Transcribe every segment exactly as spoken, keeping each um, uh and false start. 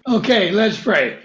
Okay, let's pray.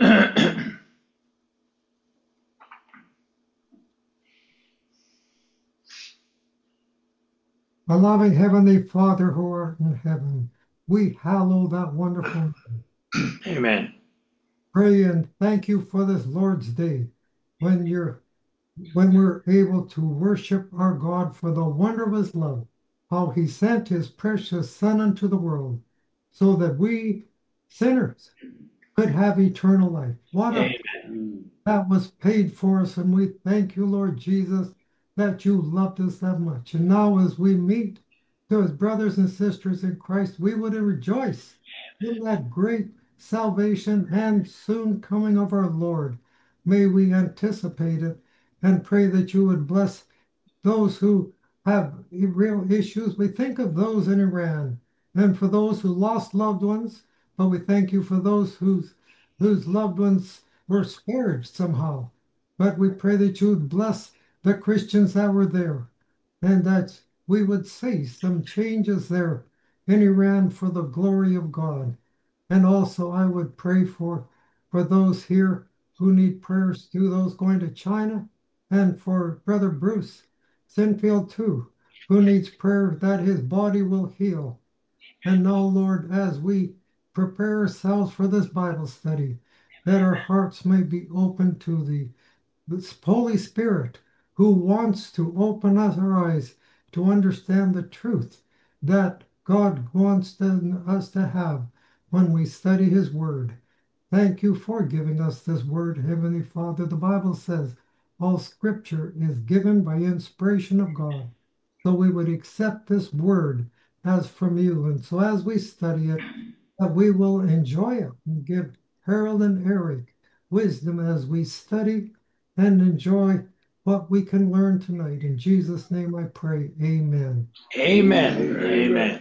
Our loving Heavenly Father who art in heaven, we hallow that wonderful name. Amen. Pray and thank you for this Lord's Day when you're when we're able to worship our God for the wonder of his love, how he sent his precious Son into the world so that we sinners could have eternal life. What a Amen. that was paid for us, and we thank you, Lord Jesus, that you loved us that much. And now, as we meet those brothers and sisters in Christ, we would rejoice in that great salvation and soon coming of our Lord. May we anticipate it and pray that you would bless those who have real issues. We think of those in Iran and for those who lost loved ones, but we thank you for those whose whose loved ones were spared somehow. But we pray that you would bless the Christians that were there and that we would see some changes there in Iran for the glory of God. And also I would pray for for those here who need prayers too, those going to China, and for Brother Bruce Sinfield too, who needs prayer that his body will heal. And now, Lord, as we prepare ourselves for this Bible study, that our hearts may be open to the, the Holy Spirit who wants to open us our eyes to understand the truth that God wants to, us to have when we study his word. Thank you for giving us this word, Heavenly Father. The Bible says all scripture is given by inspiration of God. So we would accept this word as from you. And so as we study it, that we will enjoy it and give Harold and Eric wisdom as we study and enjoy what we can learn tonight. In Jesus' name I pray. Amen. Amen. Amen.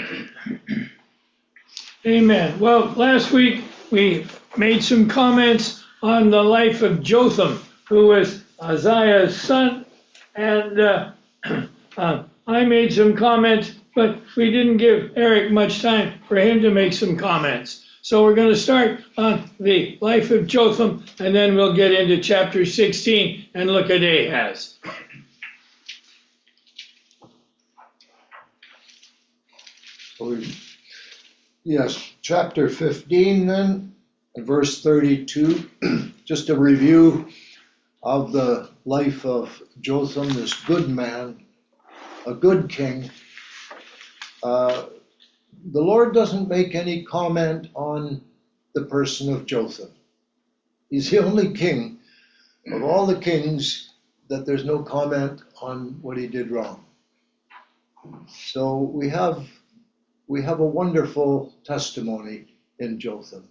Amen. Well, last week we made some comments on the life of Jotham, who was Uzziah's son, and uh, uh, I made some comments, but we didn't give Eric much time for him to make some comments. So we're going to start on the life of Jotham, and then we'll get into chapter sixteen and look at Ahaz. Yes, chapter fifteen then, verse thirty-two, just a review of the life of Jotham, this good man, a good king. Uh, the Lord doesn't make any comment on the person of Jotham. He's the only king of all the kings that there's no comment on what he did wrong. So we have we have a wonderful testimony in Jotham.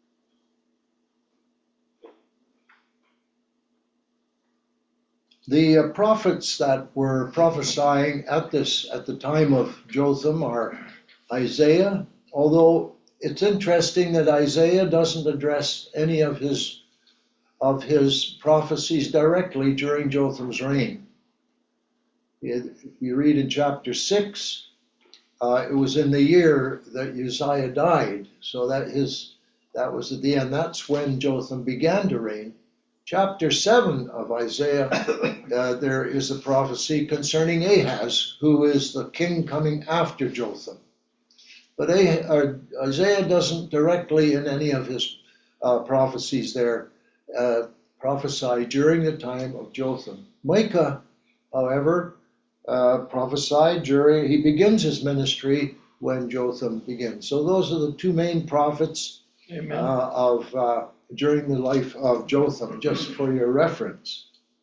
The uh, prophets that were prophesying at this at the time of Jotham are Isaiah, although it's interesting that Isaiah doesn't address any of his of his prophecies directly during Jotham's reign. If you read in chapter six, uh, it was in the year that Uzziah died, so that his that was at the end. That's when Jotham began to reign. Chapter seven of Isaiah, uh, there is a prophecy concerning Ahaz, who is the king coming after Jotham. But Isaiah doesn't directly, in any of his uh, prophecies there, uh, prophesy during the time of Jotham. Micah, however, uh, prophesied during, he begins his ministry when Jotham begins. So those are the two main prophets uh, of uh, during the life of Jotham, just for your reference.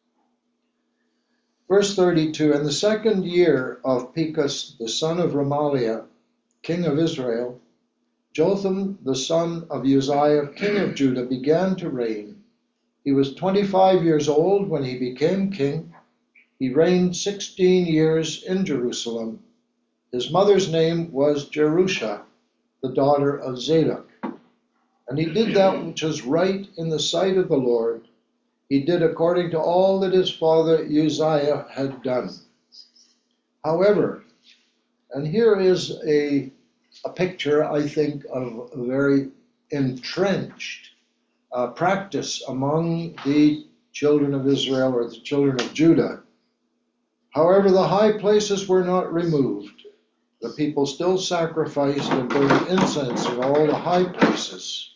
Verse thirty-two, in the second year of Pekah, the son of Remaliah, king of Israel, Jotham, the son of Uzziah, king of Judah, began to reign. He was twenty-five years old when he became king. He reigned sixteen years in Jerusalem. His mother's name was Jerusha, the daughter of Zadok. And he did that which was right in the sight of the Lord. He did according to all that his father Uzziah had done. However, and here is a, a picture, I think, of a very entrenched uh, practice among the children of Israel or the children of Judah. However, the high places were not removed. The people still sacrificed and burned incense in all the high places.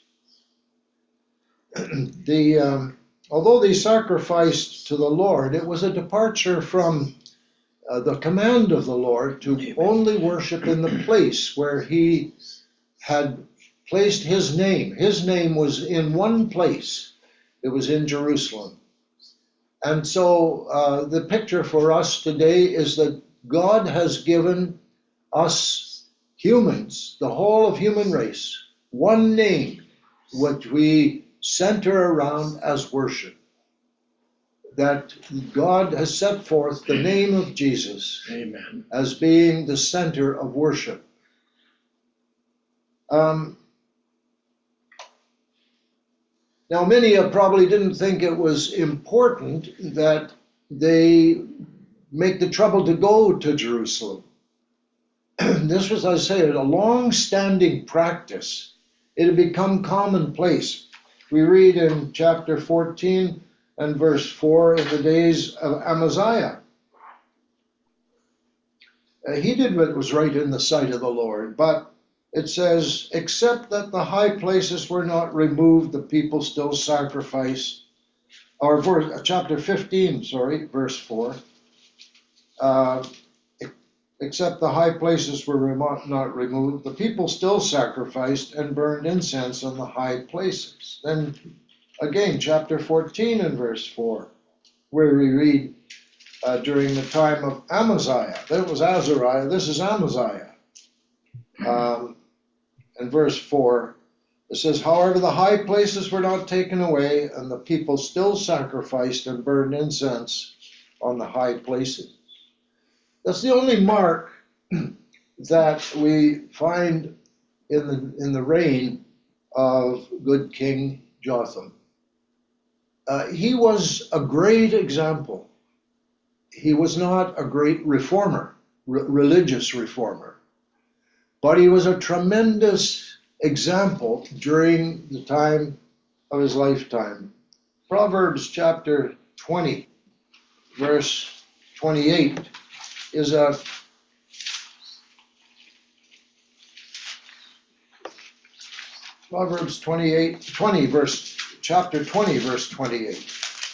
the um, although they sacrificed to the Lord, it was a departure from uh, the command of the Lord to Amen. Only worship in the place where he had placed his name. His name was in one place. It was in Jerusalem. And so uh, the picture for us today is that God has given us humans, the whole of human race, one name which we center around as worship. That God has set forth the name of Jesus Amen. As being the center of worship. Um, now, many probably didn't think it was important that they make the trouble to go to Jerusalem. This was, I say, a long-standing practice. It had become commonplace. We read in chapter fourteen and verse four, in the days of Amaziah. Uh, he did what was right in the sight of the Lord, but it says, except that the high places were not removed, the people still sacrificed. Or verse, chapter fifteen, sorry, verse four. Uh, except the high places were remo- not removed, the people still sacrificed and burned incense on the high places. Then again, chapter fourteen and verse four, where we read uh, during the time of Amaziah. That was Azariah, this is Amaziah. Um, and verse four, it says, however, the high places were not taken away, and the people still sacrificed and burned incense on the high places. That's the only mark that we find in the, in the reign of good King Jotham. Uh, he was a great example. He was not a great reformer, re- religious reformer, but he was a tremendous example during the time of his lifetime. Proverbs chapter twenty, verse twenty-eight is a Proverbs twenty-eight, twenty, verse chapter twenty, verse twenty-eight.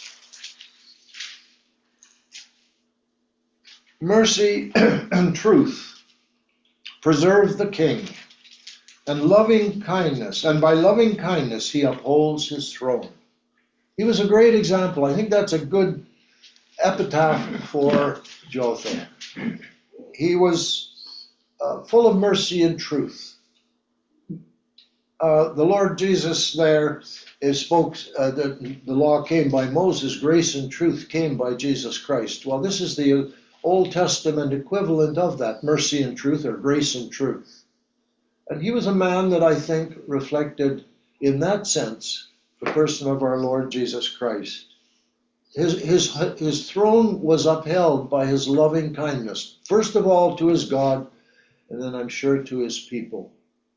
Mercy and truth preserve the king, and loving kindness, and by loving kindness he upholds his throne. He was a great example. I think that's a good epitaph for Jotham. He was uh, full of mercy and truth. Uh, the Lord Jesus there is spoke, uh, the, the law came by Moses, grace and truth came by Jesus Christ. Well, this is the Old Testament equivalent of that, mercy and truth, or grace and truth. And he was a man that I think reflected, in that sense, the person of our Lord Jesus Christ. His, his, his throne was upheld by his loving kindness, first of all to his God, and then I'm sure to his people.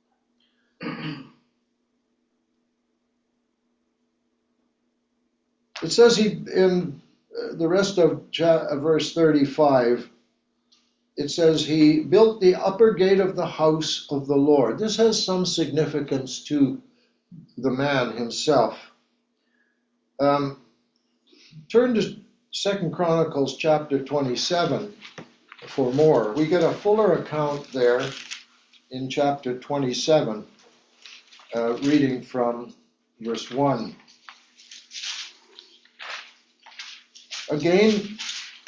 It says he, in the rest of verse thirty-five, it says he built the upper gate of the house of the Lord. This has some significance to the man himself. Um, turn to Second Chronicles chapter twenty-seven for more. We get a fuller account there in chapter twenty-seven, uh, reading from verse one. Again,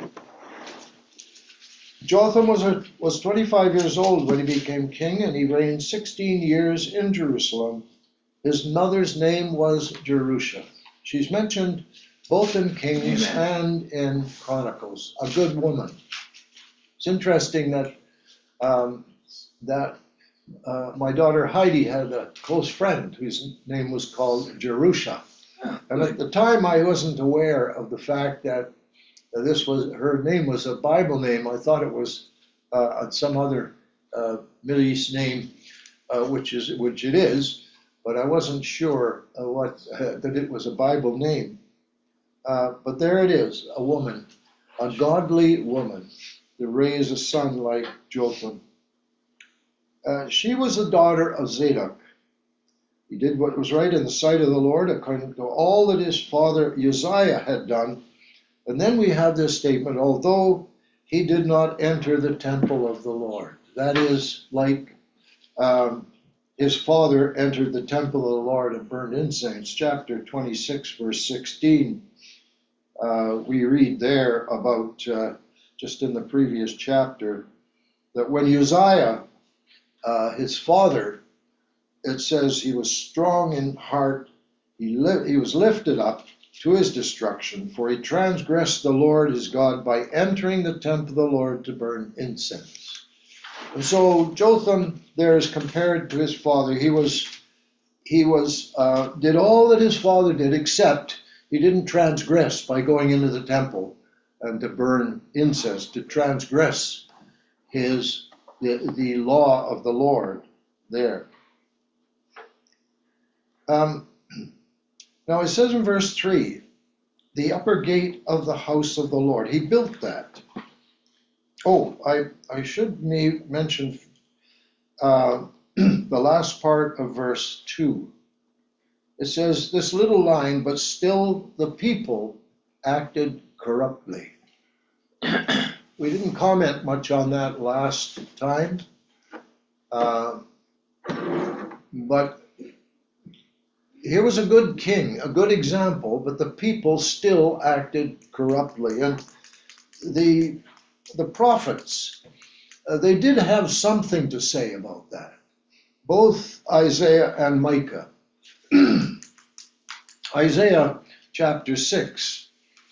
Jotham was, a, was twenty-five years old when he became king, and he reigned sixteen years in Jerusalem. His mother's name was Jerusha. She's mentioned both in Kings Amen. And in Chronicles, a good woman. It's interesting that um, that uh, my daughter Heidi had a close friend whose name was called Jerusha. And at the time, I wasn't aware of the fact that this was, her name was a Bible name. I thought it was uh, some other uh, Middle East name, uh, which is which it is. but I wasn't sure uh, what uh, that it was a Bible name. Uh, but there it is, a woman, a godly woman, to raise a son like Jotham. Uh, she was the daughter of Zadok. He did what was right in the sight of the Lord, according to all that his father Uzziah had done. And then we have this statement, although he did not enter the temple of the Lord. That is like um, his father entered the temple of the Lord and burned incense. Chapter twenty-six, verse sixteen, uh, we read there about, uh, just in the previous chapter, that when Uzziah, uh, his father, it says he was strong in heart, he, li- he was lifted up to his destruction, for he transgressed the Lord his God by entering the temple of the Lord to burn incense. And so Jotham there is compared to his father. He was, he was, uh, did all that his father did, except he didn't transgress by going into the temple and to burn incense, to transgress his the, the law of the Lord there. Um, now it says in verse three, the upper gate of the house of the Lord. He built that. Oh, I, I should may mention uh, the last part of verse two. It says this little line, but still the people acted corruptly. We didn't comment much on that last time, uh, but here was a good king, a good example, but the people still acted corruptly. And the, the prophets, uh, they did have something to say about that, both Isaiah and Micah. Isaiah chapter six.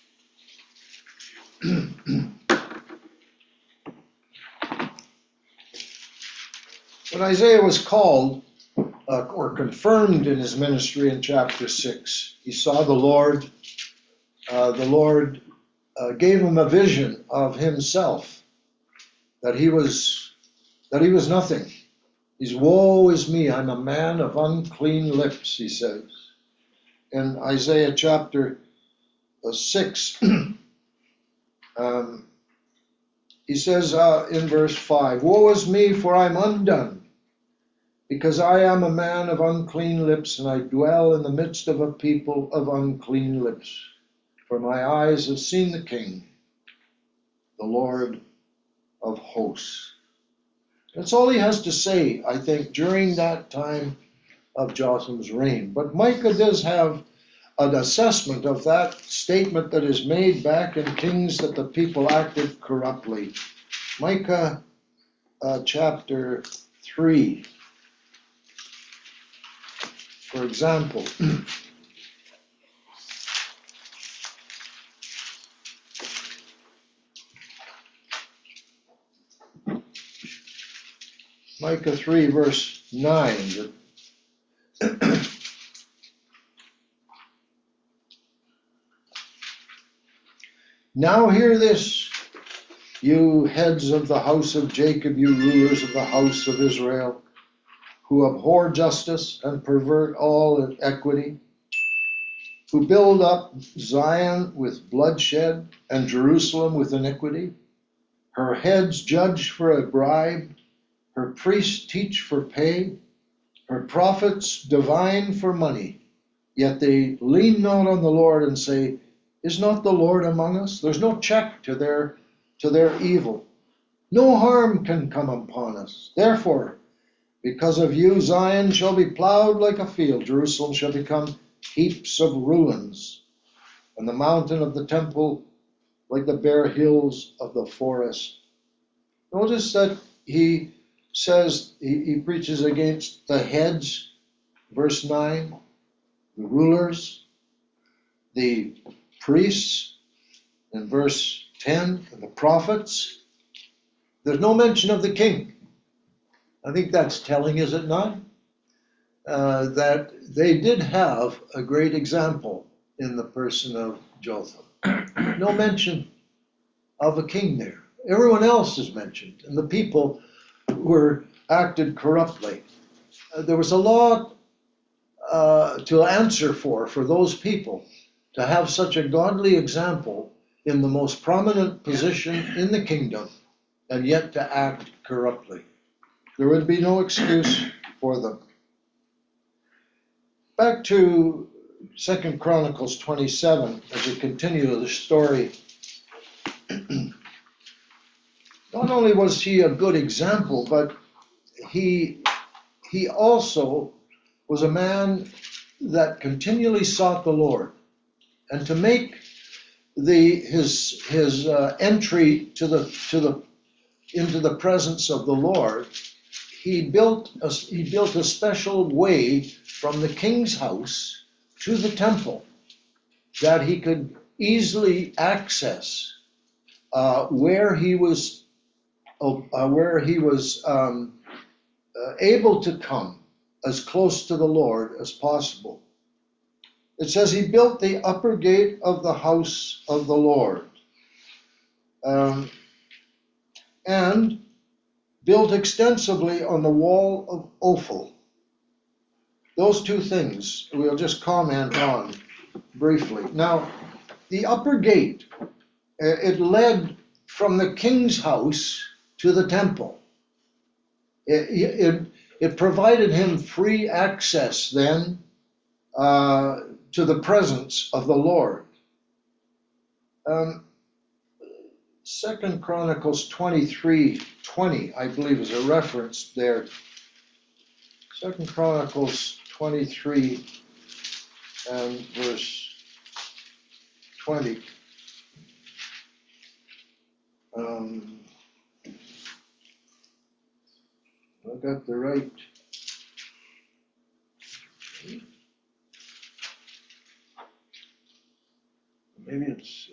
When Isaiah was called uh, or confirmed in his ministry in chapter six, he saw the Lord. Uh, the Lord uh, gave him a vision of himself, that he was that he was nothing. He's, woe is me, I'm a man of unclean lips, he says. In Isaiah chapter uh, six, um, he says uh, in verse five, woe is me, for I'm undone, because I am a man of unclean lips, and I dwell in the midst of a people of unclean lips. For my eyes have seen the King, the Lord of hosts. That's all he has to say, I think, during that time of Jotham's reign. But Micah does have an assessment of that statement that is made back in Kings, that the people acted corruptly. Micah uh, chapter three, for example. Micah three, verse nine. Now hear this, you heads of the house of Jacob, you rulers of the house of Israel, who abhor justice and pervert all equity, who build up Zion with bloodshed and Jerusalem with iniquity. Her heads judge for a bribe, her priests teach for pay, her prophets divine for money. Yet they lean not on the Lord and say, is not the Lord among us? There's no check to their, to their evil. No harm can come upon us. Therefore, because of you, Zion shall be plowed like a field. Jerusalem shall become heaps of ruins, and the mountain of the temple like the bare hills of the forest. Notice that he says, he, he preaches against the heads, verse nine, the rulers, the priests, in verse ten, and the prophets. There's no mention of the king. I think that's telling, is it not? Uh, that they did have a great example in the person of Jotham. No mention of a king there. Everyone else is mentioned, and the people were acted corruptly. Uh, there was a lot uh, to answer for, for those people, to have such a godly example in the most prominent position in the kingdom, and yet to act corruptly. There would be no excuse for them. Back to Second Chronicles twenty-seven, as we continue the story. Not only was he a good example, but he, he also was a man that continually sought the Lord. And to make the his his uh, entry to the to the into the presence of the Lord, he built a, he built a special way from the king's house to the temple that he could easily access uh, where he was uh, where he was um, uh, able to come as close to the Lord as possible. It says he built the upper gate of the house of the Lord, um, and built extensively on the wall of Ophel. Those two things we'll just comment on briefly. Now, the upper gate, it led from the king's house to the temple. It, it, it provided him free access then uh, to the presence of the Lord. Um, Second Chronicles twenty-three twenty, I believe, is a reference there. Second Chronicles twenty-three and verse twenty. Um, I got the right. Maybe it's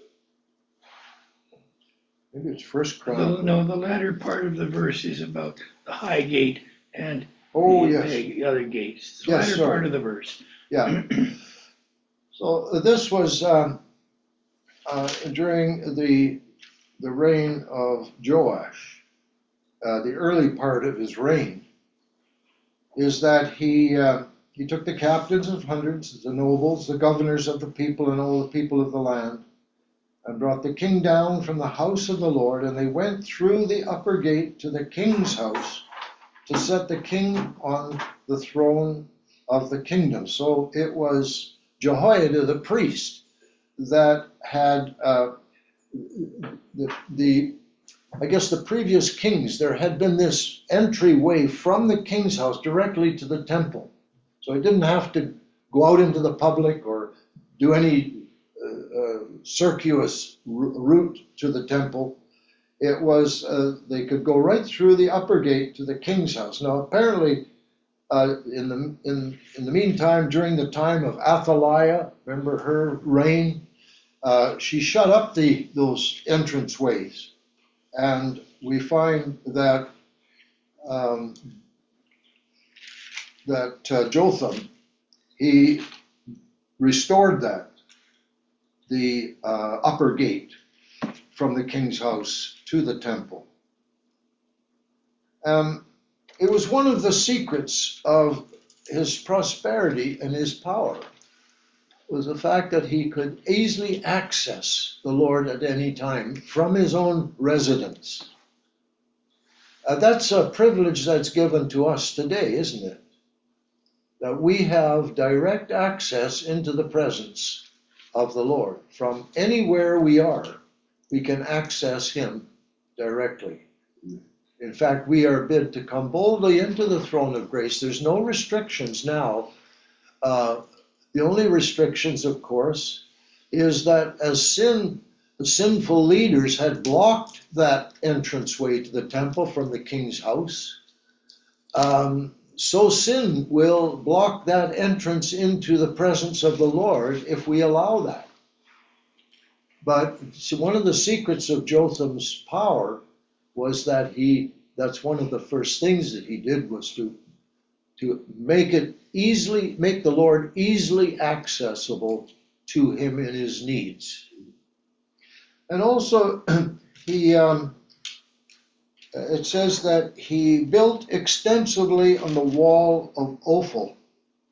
maybe it's First No, Chronicles. no, the latter part of the verse is about the high gate and Oh the, yes, the other gates. The Yes, latter sorry. part of the verse. yeah. So this was um, uh, during the the reign of Joash, uh, the early part of his reign, is that he uh, he took the captains of hundreds, the nobles, the governors of the people, and all the people of the land, and brought the king down from the house of the Lord, and they went through the upper gate to the king's house to set the king on the throne of the kingdom. So it was Jehoiada the priest that had uh, the, the, I guess the previous kings, there had been this entryway from the king's house directly to the temple. So he didn't have to go out into the public or do any uh, uh, circuitous route to the temple. It was, uh, they could go right through the upper gate to the king's house. Now, apparently, uh, in the in in the meantime, during the time of Athaliah, remember her reign, uh, she shut up the those entrance ways, and we find that um, that uh, Jotham, he restored that the uh, upper gate from the king's house to the temple. Um, it was one of the secrets of his prosperity and his power, was the fact that he could easily access the Lord at any time from his own residence. Uh, that's a privilege that's given to us today, isn't it? That we have direct access into the presence of the Lord. From anywhere we are, we can access him directly. In fact, we are bid to come boldly into the throne of grace. There's no restrictions now. Uh, the only restrictions, of course, is that as sin, the sinful leaders had blocked that entranceway to the temple from the king's house, um, so sin will block that entrance into the presence of the Lord if we allow that. But so one of the secrets of Jotham's power was that he, that's one of the first things that he did, was to, to make it easily, make the Lord easily accessible to him in his needs. And also, he, um, it says that he built extensively on the wall of Ophel.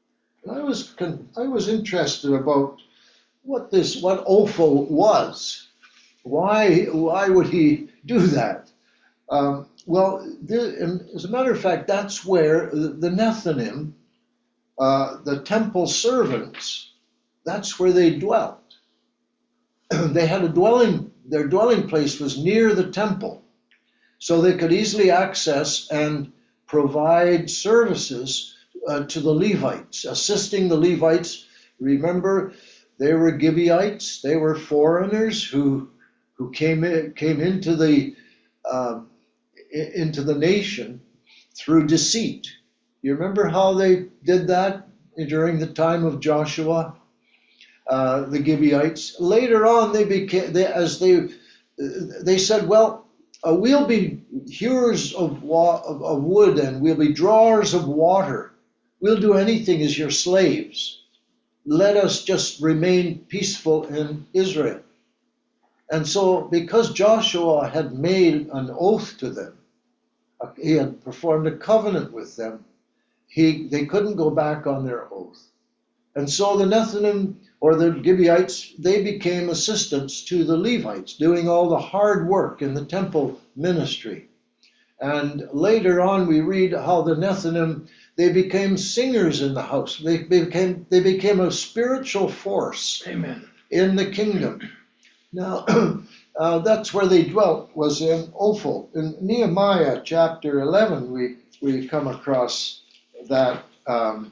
And I was con- I was interested about what this what Ophel was. Why why would he do that? Um, well, the, as a matter of fact, that's where the, the Nethinim, uh, the temple servants, that's where they dwelt. They had a dwelling. Their dwelling place was near the temple, so they could easily access and provide services uh, to the Levites, assisting the Levites. Remember, they were Gibeonites. They were foreigners who who came in, came into the uh, into the nation through deceit. You remember how they did that during the time of Joshua, uh, the Gibeonites? Later on, they became they, as they they said, well, uh, we'll be hewers of, wa- of, of wood, and we'll be drawers of water. We'll do anything as your slaves. Let us just remain peaceful in Israel. And so, because Joshua had made an oath to them, he had performed a covenant with them, he they couldn't go back on their oath. And so the Nethinim, or the Gibeonites, they became assistants to the Levites, doing all the hard work in the temple ministry. And later on we read how the Nethinim, they became singers in the house. They became, they became a spiritual force. Amen. In the kingdom. Now, uh, that's where they dwelt, was in Ophel. In Nehemiah chapter eleven, we, we come across that um,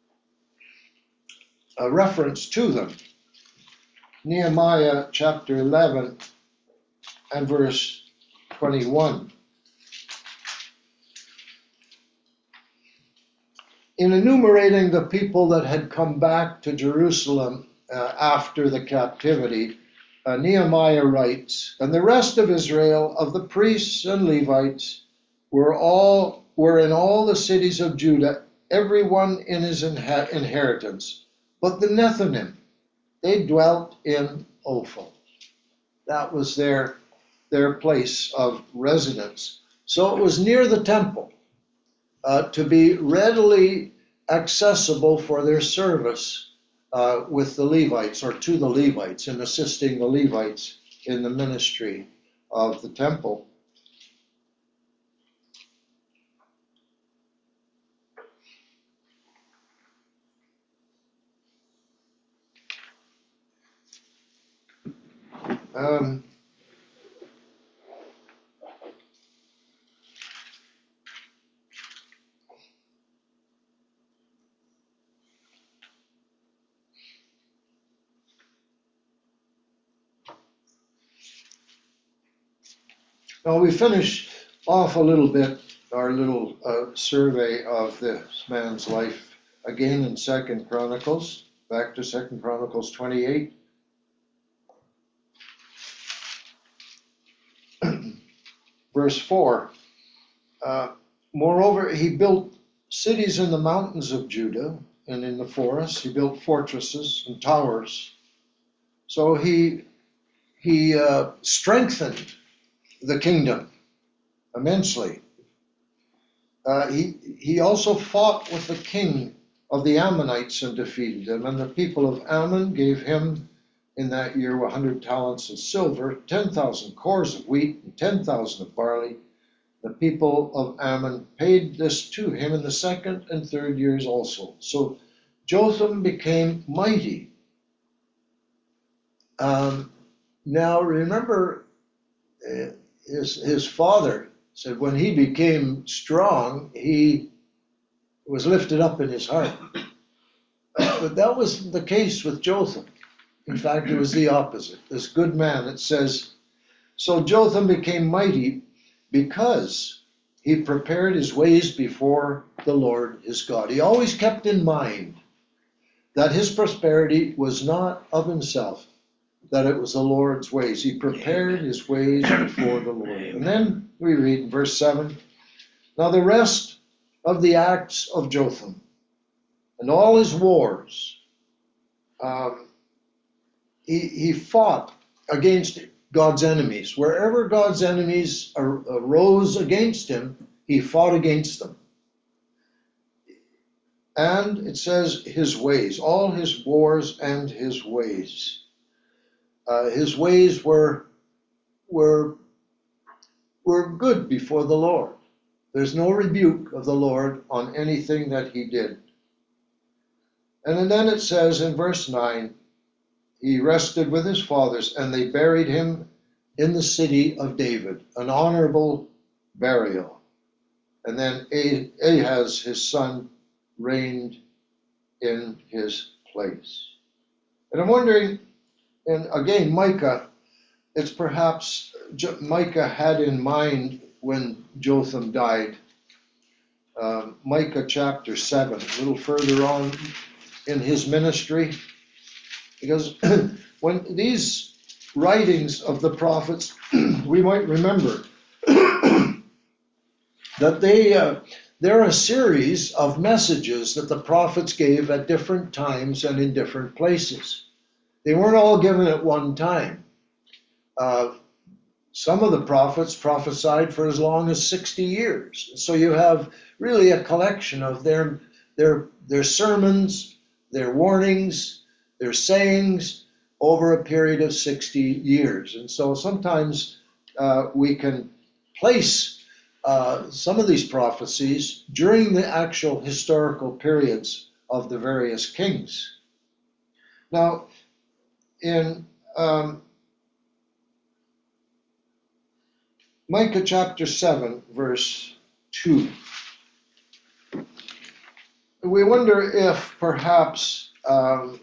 a reference to them. Nehemiah chapter eleven and verse twenty-one. In enumerating the people that had come back to Jerusalem uh, after the captivity, uh, Nehemiah writes, "And the rest of Israel, of the priests and Levites, were all were in all the cities of Judah, everyone in his inha- inheritance. But the Nethinim, they dwelt in Ophel." That was their, their place of residence. So it was near the temple, uh, to be readily accessible for their service uh, with the Levites, or to the Levites, in assisting the Levites in the ministry of the temple. Um, Now we finish off a little bit our little uh, survey of this man's life again in Second Chronicles. Back to Second Chronicles twenty-eight. Verse four. Uh, Moreover, he built cities in the mountains of Judah and in the forests. He built fortresses and towers. So he he uh, strengthened the kingdom immensely. Uh, he, he also fought with the king of the Ammonites and defeated him. And the people of Ammon gave him in that year one hundred talents of silver, ten thousand cores of wheat, and ten thousand of barley. The people of Ammon paid this to him in the second and third years also. So Jotham became mighty. Um, now remember, uh, his, his father said when he became strong, he was lifted up in his heart. But that was the case with Jotham. In fact, it was the opposite. This good man, it says, so Jotham became mighty because he prepared his ways before the Lord his God. He always kept in mind that his prosperity was not of himself, that it was the Lord's ways. He prepared his ways before the Lord. And then we read in verse seven, now the rest of the acts of Jotham and all his wars, um, he, he fought against God's enemies. Wherever God's enemies arose against him, he fought against them. And it says his ways, all his wars and his ways. Uh, his ways were, were, were good before the Lord. There's no rebuke of the Lord on anything that he did. And then it says in verse nine, he rested with his fathers, and they buried him in the city of David, an honorable burial. And then Ahaz, his son, reigned in his place. And I'm wondering, and again, Micah, it's perhaps Micah had in mind when Jotham died. Um, Micah chapter seven, a little further on in his ministry, because when these writings of the prophets, we might remember that they uh, they're a series of messages that the prophets gave at different times and in different places. They weren't all given at one time. Uh, some of the prophets prophesied for as long as sixty years. So you have really a collection of their their their sermons, their warnings, their sayings over a period of sixty years. And so sometimes uh, we can place uh, some of these prophecies during the actual historical periods of the various kings. Now, in um, Micah chapter seven, verse two, we wonder if perhaps um,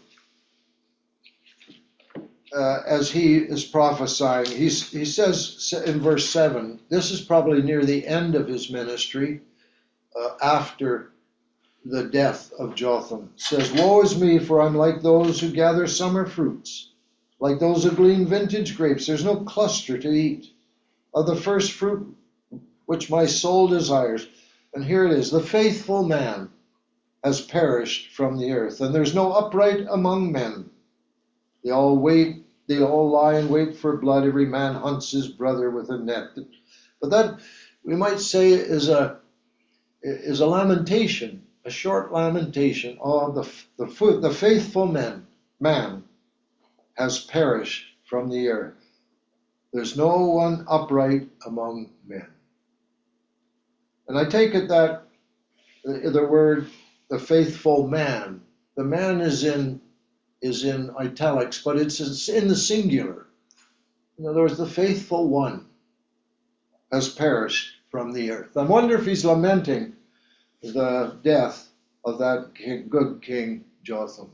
uh, as he is prophesying, he's, he says in verse seven, this is probably near the end of his ministry, uh, after the death of Jotham. It says, woe is me, for I'm like those who gather summer fruits, like those who glean vintage grapes. There's no cluster to eat of the first fruit which my soul desires. And here it is, the faithful man has perished from the earth, and there's no upright among men. They all wait, they all lie in wait for blood. Every man hunts his brother with a net. But that, we might say, is a is a lamentation, a short lamentation. Oh, the the the faithful man man has perished from the earth. There's no one upright among men. And I take it that the, the word, the faithful man, the man is in is in italics, but it's, it's in the singular. In other words, the faithful one has perished from the earth. I wonder if he's lamenting the death of that king, good king Jotham.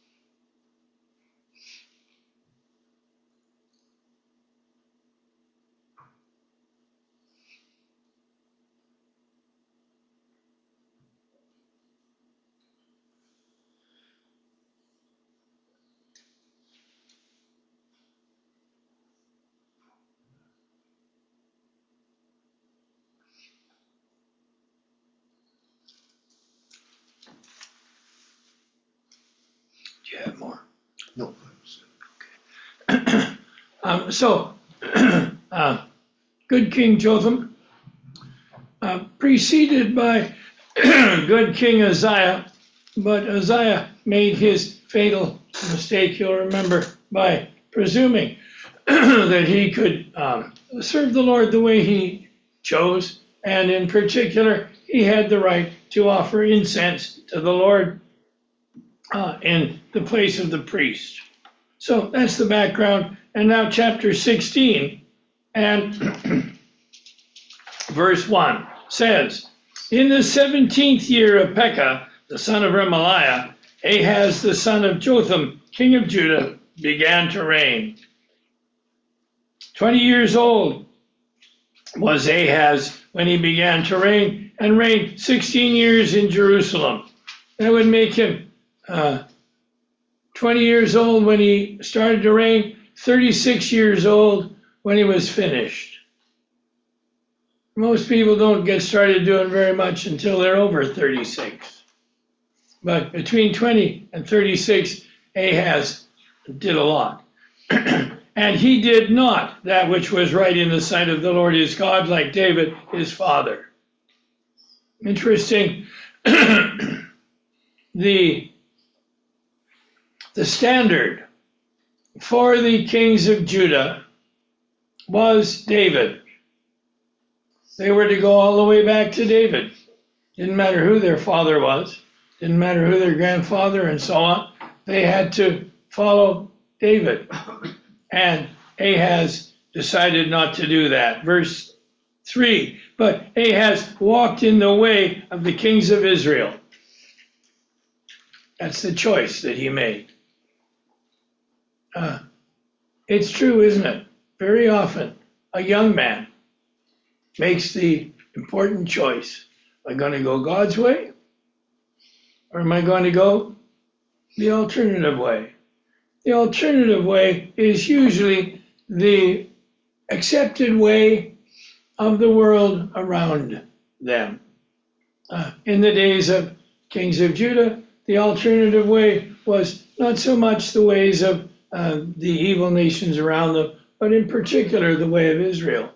Do you have more? No. Okay. um, so, uh, good King Jotham, uh, preceded by good King Uzziah, but Uzziah made his fatal mistake, you'll remember, by presuming that he could um, serve the Lord the way he chose, and in particular, he had the right to offer incense to the Lord uh, in the place of the priest. So that's the background. And now chapter sixteen and verse one says, in the seventeenth year of Pekah, the son of Remaliah, Ahaz, the son of Jotham, king of Judah, began to reign. Twenty years old was Ahaz when he began to reign, and reigned sixteen years in Jerusalem. That would make him uh, twenty years old when he started to reign, thirty-six years old when he was finished. Most people don't get started doing very much until they're over thirty-six. But between twenty and thirty-six, Ahaz did a lot. And he did not that which was right in the sight of the Lord his God, like David, his father. Interesting. the, the standard for the kings of Judah was David. They were to go all the way back to David. Didn't matter who their father was, didn't matter who their grandfather and so on. They had to follow David. And Ahaz decided not to do that. Verse three, but Ahaz walked in the way of the kings of Israel. That's the choice that he made. Uh, it's true, isn't it? Very often, a young man makes the important choice. Am I going to go God's way? Or am I going to go the alternative way? The alternative way is usually the accepted way of the world around them. Uh, in the days of kings of Judah, the alternative way was not so much the ways of uh, the evil nations around them, but in particular the way of Israel.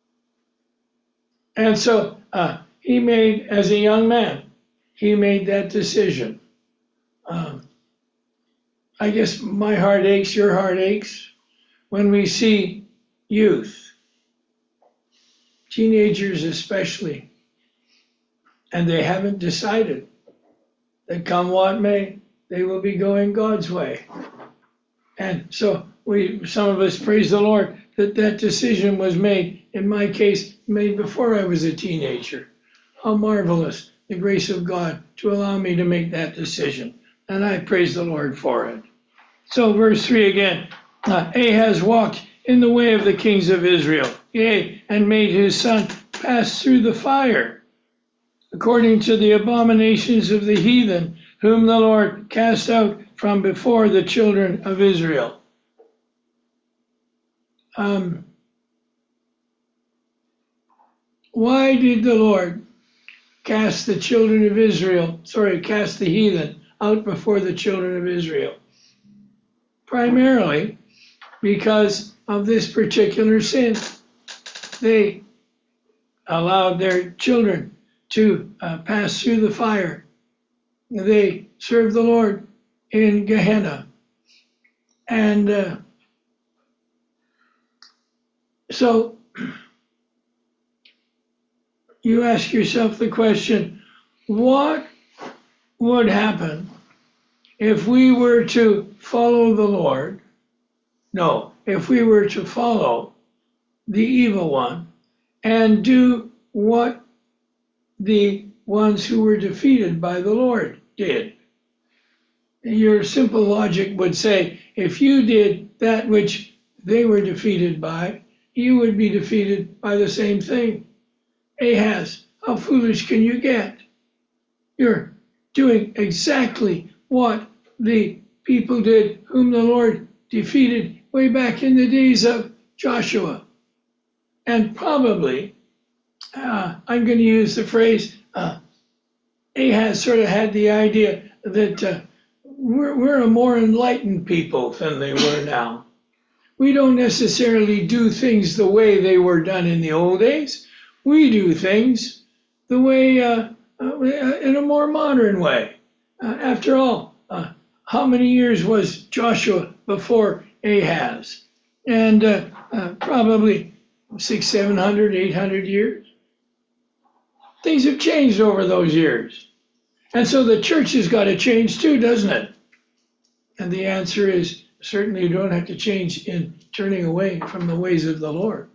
And so uh, he made, as a young man, he made that decision. Um, I guess my heart aches, your heart aches, when we see youth, teenagers especially, and they haven't decided that come what may, they will be going God's way. And so we, some of us praise the Lord that that decision was made, in my case, made before I was a teenager. How marvelous the grace of God to allow me to make that decision. And I praise the Lord for it. So verse three again, uh, Ahaz walked in the way of the kings of Israel, yea, and made his son pass through the fire, according to the abominations of the heathen, whom the Lord cast out from before the children of Israel. Um, why did the Lord cast the children of Israel, sorry, cast the heathen out before the children of Israel? Primarily because of this particular sin. They allowed their children to uh, pass through the fire. They served the Lord in Gehenna. And uh, so you ask yourself the question, what would happen if we were to follow the Lord? No, if we were to follow the evil one and do what the ones who were defeated by the Lord did. Your simple logic would say, if you did that which they were defeated by, you would be defeated by the same thing. Ahaz, how foolish can you get? You're doing exactly what the people did whom the Lord defeated way back in the days of Joshua. And probably, uh, I'm going to use the phrase, uh, Ahaz sort of had the idea that uh, we're, we're a more enlightened people than they were now. We don't necessarily do things the way they were done in the old days. We do things the way, uh, uh, in a more modern way. Uh, after all, uh, how many years was Joshua before Ahaz? And uh, uh, probably six, seven hundred, eight hundred years. Things have changed over those years. And so the church has got to change too, doesn't it? And the answer is, certainly you don't have to change in turning away from the ways of the Lord.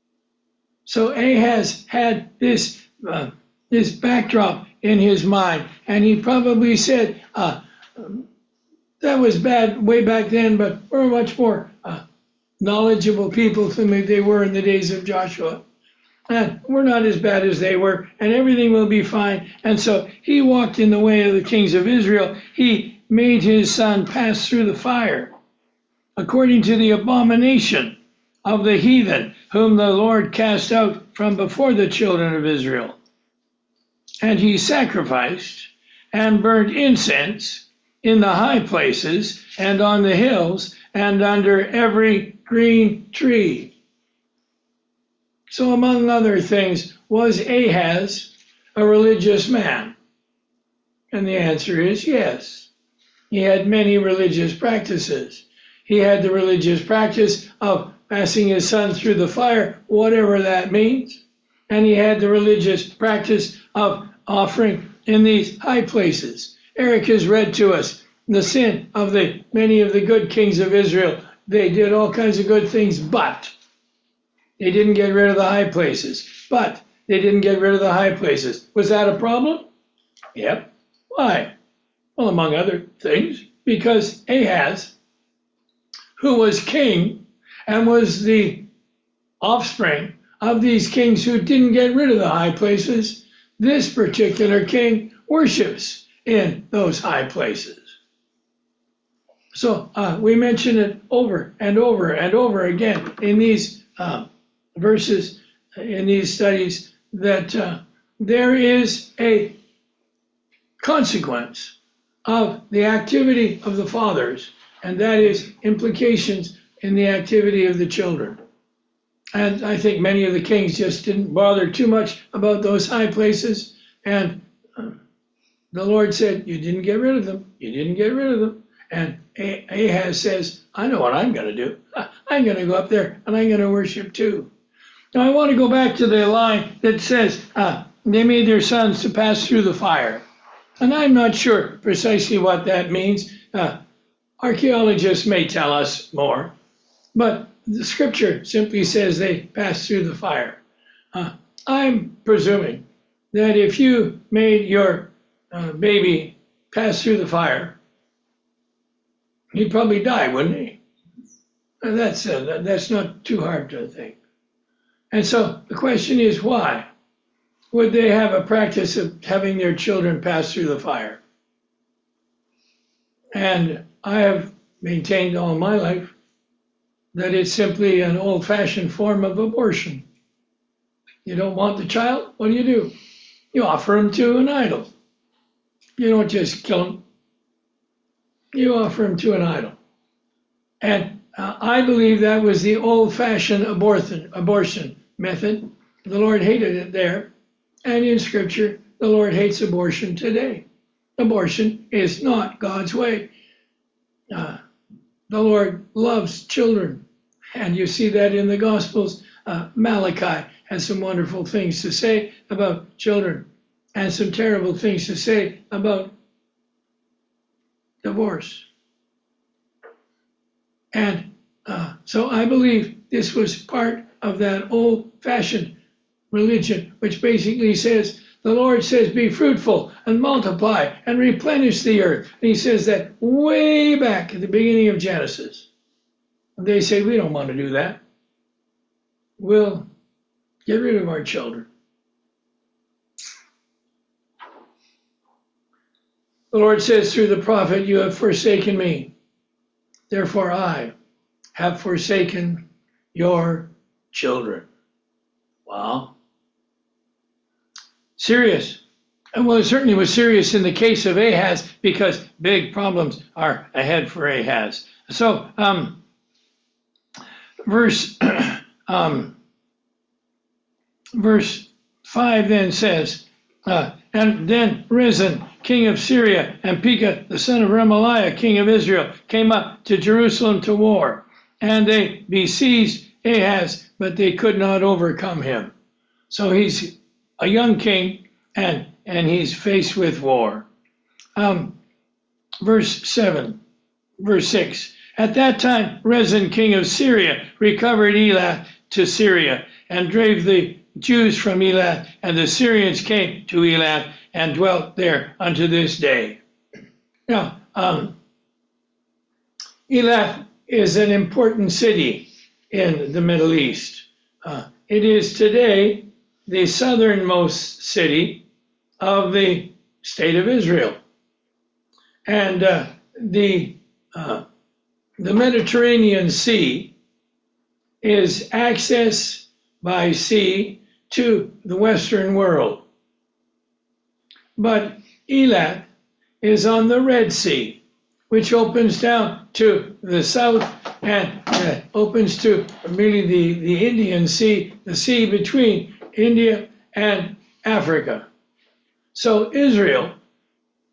So Ahaz had this, uh, this backdrop in his mind, and he probably said, uh, that was bad way back then, but we're much more uh, knowledgeable people than they were in the days of Joshua. And we're not as bad as they were, and everything will be fine. And so he walked in the way of the kings of Israel. He made his son pass through the fire, according to the abomination of the heathen, whom the Lord cast out from before the children of Israel. And he sacrificed and burned incense in the high places and on the hills and under every green tree. So among other things, was Ahaz a religious man? And the answer is yes. He had many religious practices. He had the religious practice of passing his son through the fire, whatever that means. And he had the religious practice of offering in these high places. Eric has read to us the sin of the many of the good kings of Israel. They did all kinds of good things, but they didn't get rid of the high places. But they didn't get rid of the high places. Was that a problem? Yep. Why? Well, among other things, because Ahaz, who was king and was the offspring of these kings who didn't get rid of the high places, this particular king worships in those high places. So uh, we mention it over and over and over again in these uh, verses, in these studies, that uh, there is a consequence of the activity of the fathers, and that is implications in the activity of the children. And I think many of the kings just didn't bother too much about those high places, and uh, the Lord said, you didn't get rid of them, you didn't get rid of them. And Ahaz says, I know what I'm going to do. I'm going to go up there and I'm going to worship too. Now I want to go back to the line that says uh, they made their sons to pass through the fire. And I'm not sure precisely what that means. Uh, archaeologists may tell us more, but the scripture simply says they passed through the fire. Uh, I'm presuming that if you made your uh, baby pass through the fire, he'd probably die, wouldn't he? And that's, uh, that's not too hard to think. And so the question is, why would they have a practice of having their children pass through the fire? And I have maintained all my life that it's simply an old-fashioned form of abortion. You don't want the child? What do you do? You offer him to an idol. You don't just kill him. You offer him to an idol. And uh, I believe that was the old-fashioned abortion, abortion method. The Lord hated it there. And in Scripture, the Lord hates abortion today. Abortion is not God's way. Uh, the Lord loves children. And you see that in the Gospels. Uh, Malachi has some wonderful things to say about children and some terrible things to say about divorce. And uh, so I believe this was part of that old-fashioned religion, which basically says, the Lord says, be fruitful and multiply and replenish the earth. And he says that way back at the beginning of Genesis. And they say, we don't want to do that. We'll get rid of our children. The Lord says through the prophet, you have forsaken me. Therefore I have forsaken your children. Wow. Serious. And well, it certainly was serious in the case of Ahaz, because big problems are ahead for Ahaz. So, um, verse, um, verse five then says, uh, and then Rezin, king of Syria, and Pekah, the son of Remaliah, king of Israel, came up to Jerusalem to war. And they besieged Ahaz, but they could not overcome him. So he's a young king, and, and he's faced with war. Um, verse seven, verse six. At that time, Rezin, king of Syria, recovered Elath to Syria, and drave the Jews from Elath, and the Syrians came to Elath and dwelt there unto this day. Now, um, Elath is an important city in the Middle East. Uh, it is today the southernmost city of the state of Israel. And uh, the, uh, the Mediterranean Sea is access by sea to the Western world. But Elath is on the Red Sea, which opens down to the south and uh, opens to really the, the Indian Sea, the sea between India and Africa. So Israel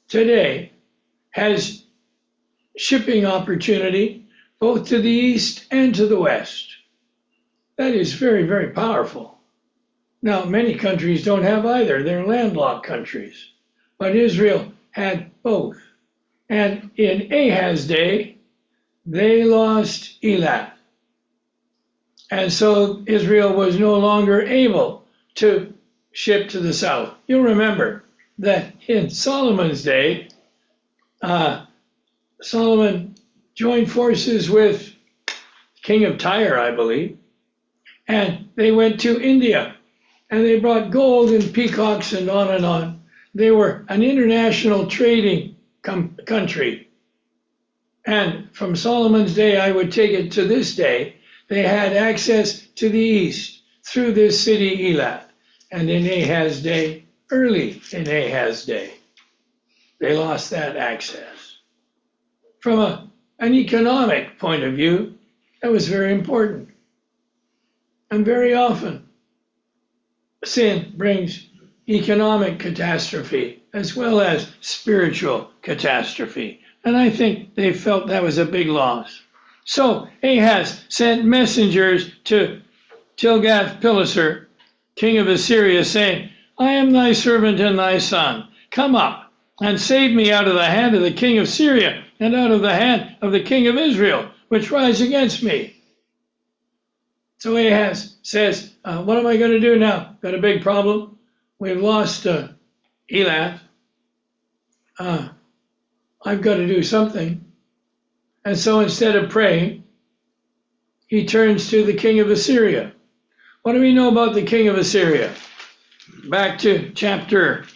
today has shipping opportunity both to the east and to the west. That is very, very powerful. Now, many countries don't have either. They're landlocked countries. But Israel had both. And in Ahaz's day, they lost Elat. And so Israel was no longer able to ship to the south. You'll remember that in Solomon's day, uh, Solomon joined forces with King of Tyre, I believe, and they went to India, and they brought gold and peacocks and on and on. They were an international trading com- country. And from Solomon's day, I would take it to this day, they had access to the east through this city Elat. And in Ahaz's day, early in Ahaz's day, they lost that access. From a, an economic point of view, that was very important. And very often, sin brings economic catastrophe as well as spiritual catastrophe. And I think they felt that was a big loss. So Ahaz sent messengers to Tilgath-Pileser, king of Assyria, saying, I am thy servant and thy son. Come up and save me out of the hand of the king of Syria and out of the hand of the king of Israel, which rise against me. So Ahaz says, uh, what am I going to do now? Got a big problem. We've lost uh, Elat. Uh, I've got to do something. And so instead of praying, he turns to the king of Assyria. What do we know about the king of Assyria? Back to chapter,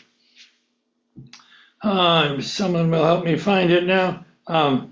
uh, someone will help me find it now. Um,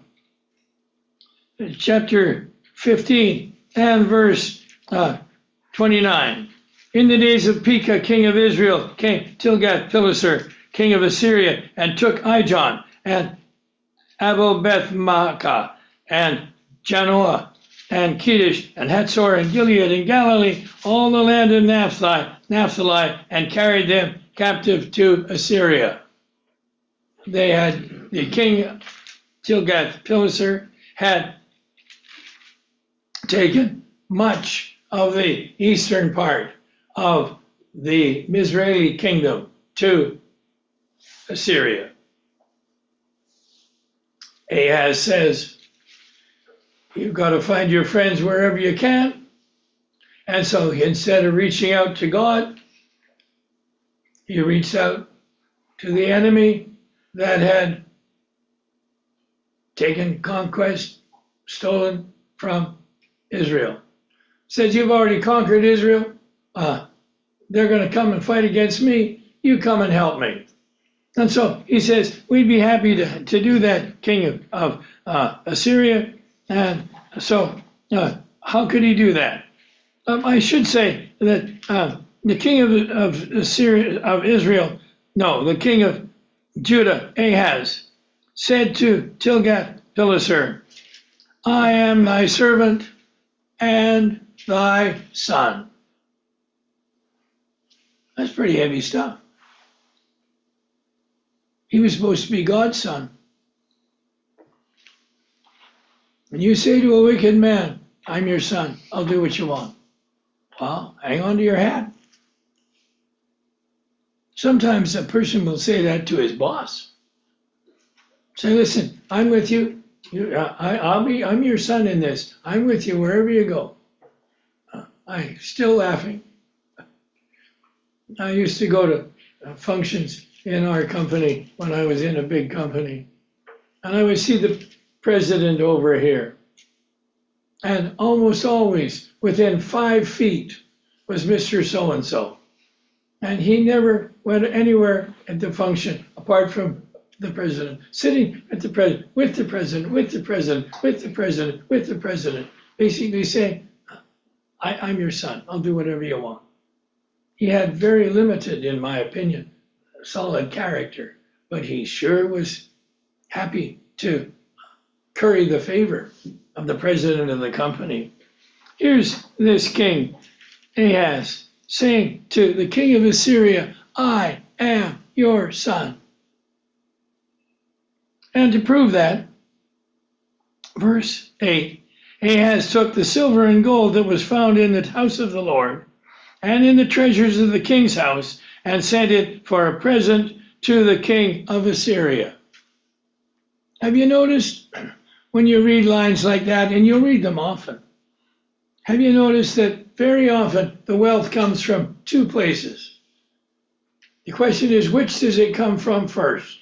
chapter fifteen and verse uh, twenty-nine. In the days of Pekah, king of Israel, came Tilgath-Pileser, king of Assyria, and took Ijon and Abel-Beth-Maachah and Janoah and Kedesh and Hatzor and Gilead and Galilee, all the land of Naphtali, Naphtali, and carried them captive to Assyria. They had, the king Tilgath-Pileser had taken much of the eastern part of the Mizraeli kingdom to Assyria. Ahaz says, you've got to find your friends wherever you can. And so instead of reaching out to God, he reached out to the enemy that had taken conquest, stolen from Israel. Said, you've already conquered Israel. Uh, they're going to come and fight against me. You come and help me. And so he says, we'd be happy to, to do that, king of, of uh, Assyria. And so uh, how could he do that? Um, I should say that uh, the king of, of Assyria, of Israel, no, the king of Judah, Ahaz, said to Tilgath-Pileser, I am thy servant and thy son. That's pretty heavy stuff. He was supposed to be God's son. When you say to a wicked man, I'm your son, I'll do what you want. Well, hang on to your hat. Sometimes a person will say that to his boss. Say, listen, I'm with you. you I, I'll be, I'm your son in this. I'm with you wherever you go. Uh, I'm still laughing. I used to go to uh, functions in our company when I was in a big company. And I would see the president over here. And almost always within five feet was Mister So-and-so. And he never went anywhere at the function apart from the president, sitting at the president, with the president, with the president, with the president, with the president, basically saying, I, I'm your son, I'll do whatever you want. He had very limited, in my opinion, solid character, but he sure was happy to curry the favor of the president of the company. Here's this king, Ahaz, saying to the king of Assyria, I am your son. And to prove that, verse eight, Ahaz took the silver and gold that was found in the house of the Lord and in the treasures of the king's house and sent it for a present to the king of Assyria. Have you noticed when you read lines like that, and you'll read them often, have you noticed that very often the wealth comes from two places? The question is, which does it come from first?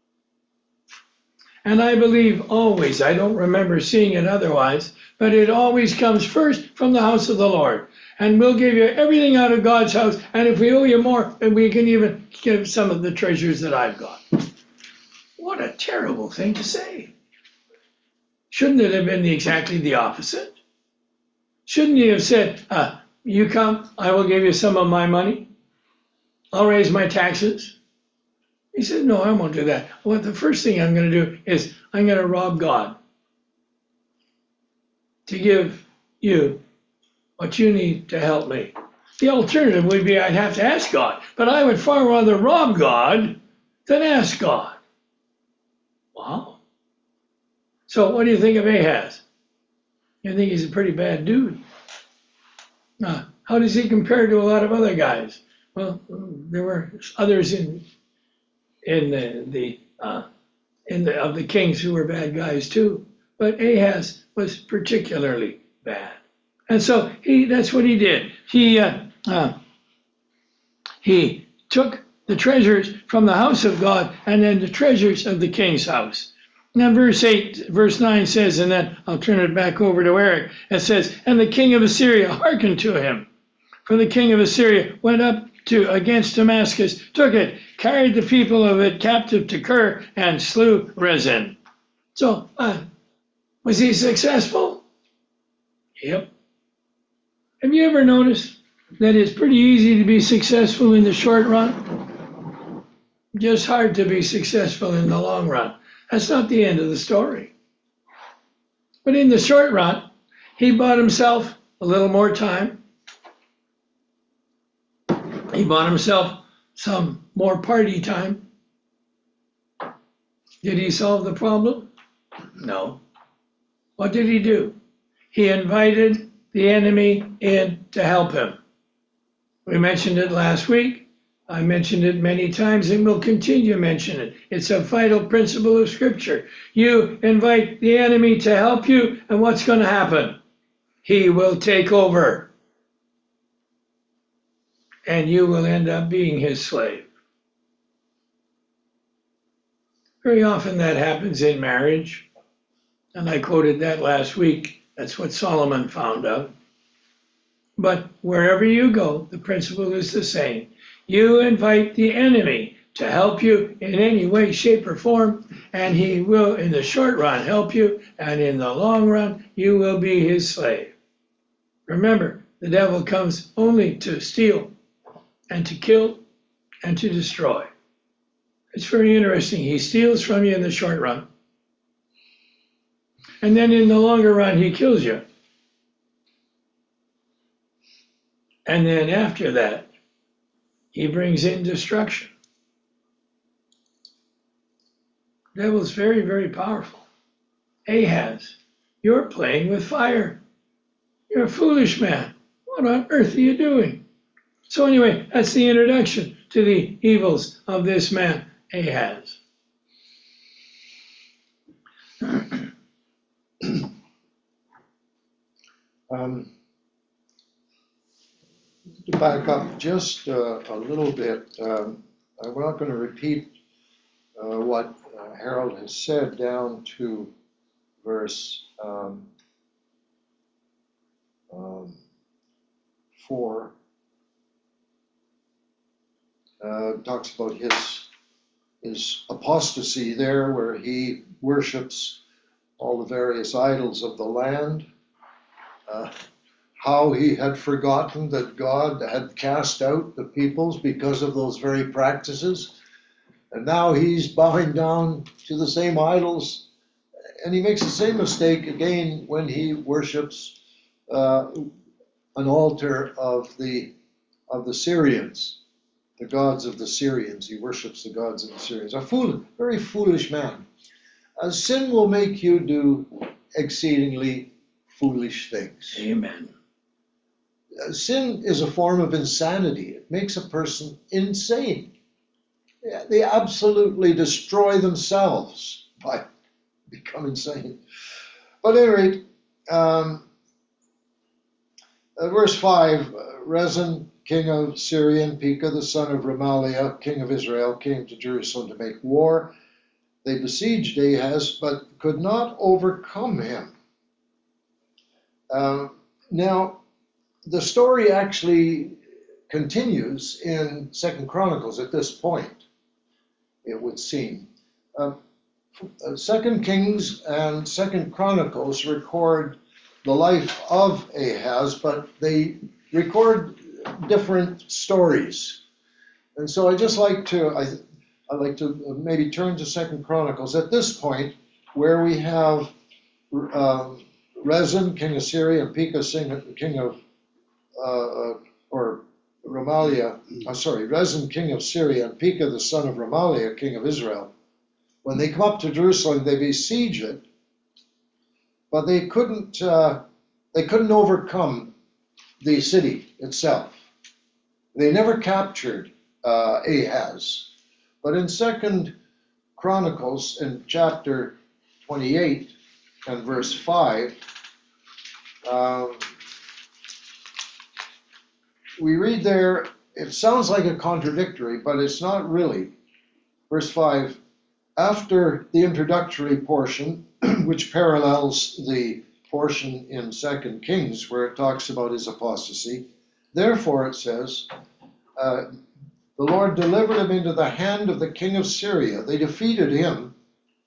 And I believe always, I don't remember seeing it otherwise, but it always comes first from the house of the Lord. And we'll give you everything out of God's house, and if we owe you more, then we can even give some of the treasures that I've got. What a terrible thing to say. Shouldn't it have been the, exactly the opposite? Shouldn't he have said, uh, you come, I will give you some of my money. I'll raise my taxes. He said, no, I won't do that. Well, the first thing I'm going to do is I'm going to rob God to give you what you need to help me. The alternative would be I'd have to ask God, but I would far rather rob God than ask God. Wow. So what do you think of Ahaz? You think he's a pretty bad dude. Uh, how does he compare to a lot of other guys? Well, there were others in in the, the uh, in the of the kings who were bad guys too, but Ahaz was particularly bad, and so he that's what he did. He uh, uh, he took the treasures from the house of God and then the treasures of the king's house. Now verse eight, verse nine says, and then I'll turn it back over to Eric. It says, and the king of Assyria hearkened to him. For the king of Assyria went up to against Damascus, took it, carried the people of it captive to Kir, and slew Rezin. So, uh, was he successful? Yep. Have you ever noticed that it's pretty easy to be successful in the short run? Just hard to be successful in the long run. That's not the end of the story. But in the short run, he bought himself a little more time. He bought himself some more party time. Did he solve the problem? No. What did he do? He invited the enemy in to help him. We mentioned it last week. I mentioned it many times and will continue to mention it. It's a vital principle of Scripture. You invite the enemy to help you, and what's going to happen? He will take over. And you will end up being his slave. Very often that happens in marriage. And I quoted that last week. That's what Solomon found out. But wherever you go, the principle is the same. You invite the enemy to help you in any way, shape, or form, and he will, in the short run, help you, and in the long run, you will be his slave. Remember, the devil comes only to steal, and to kill, and to destroy. It's very interesting. He steals from you in the short run, and then in the longer run, he kills you. And then after that, he brings in destruction. The devil's very, very powerful. Ahaz, you're playing with fire. You're a foolish man. What on earth are you doing? So anyway, that's the introduction to the evils of this man, Ahaz. Um, to back up just uh, a little bit, um, I'm not going to repeat uh, what uh, Harold has said down to verse um, um, four. Uh, talks about his his apostasy there, where he worships all the various idols of the land. Uh, how he had forgotten that God had cast out the peoples because of those very practices. And now he's bowing down to the same idols. And he makes the same mistake again when he worships uh, an altar of the of the Syrians, the gods of the Syrians. He worships the gods of the Syrians. A fool, very foolish man. Uh, sin will make you do exceedingly foolish things. Amen. Uh, sin is a form of insanity. It makes a person insane. Yeah, they absolutely destroy themselves by becoming insane. But at any rate, um, uh, verse five, uh, Rezin, king of Syria, and Pekah, the son of Remaliah, king of Israel, came to Jerusalem to make war. They besieged Ahaz, but could not overcome him. Uh, now, the story actually continues in Second Chronicles at this point, it would seem. Uh, Second Kings and Second Chronicles record the life of Ahaz, but they record different stories. And so I just like to, I, I'd like to maybe turn to Second Chronicles at this point, where we have um, Rezin, king of Syria, and Pekah, king of, uh, or Remaliah, uh, sorry, Rezin, king of Syria, and Pekah, the son of Remaliah, king of Israel. When they come up to Jerusalem, they besiege it, but they couldn't, uh, they couldn't overcome the city itself. They never captured uh, Ahaz. But in Second Chronicles, in chapter twenty-eight and verse five, um, we read there, it sounds like a contradictory, but it's not really. Verse five, after the introductory portion, which parallels the portion in Second Kings where it talks about his apostasy, therefore it says, uh, the Lord delivered him into the hand of the king of Syria. They defeated him.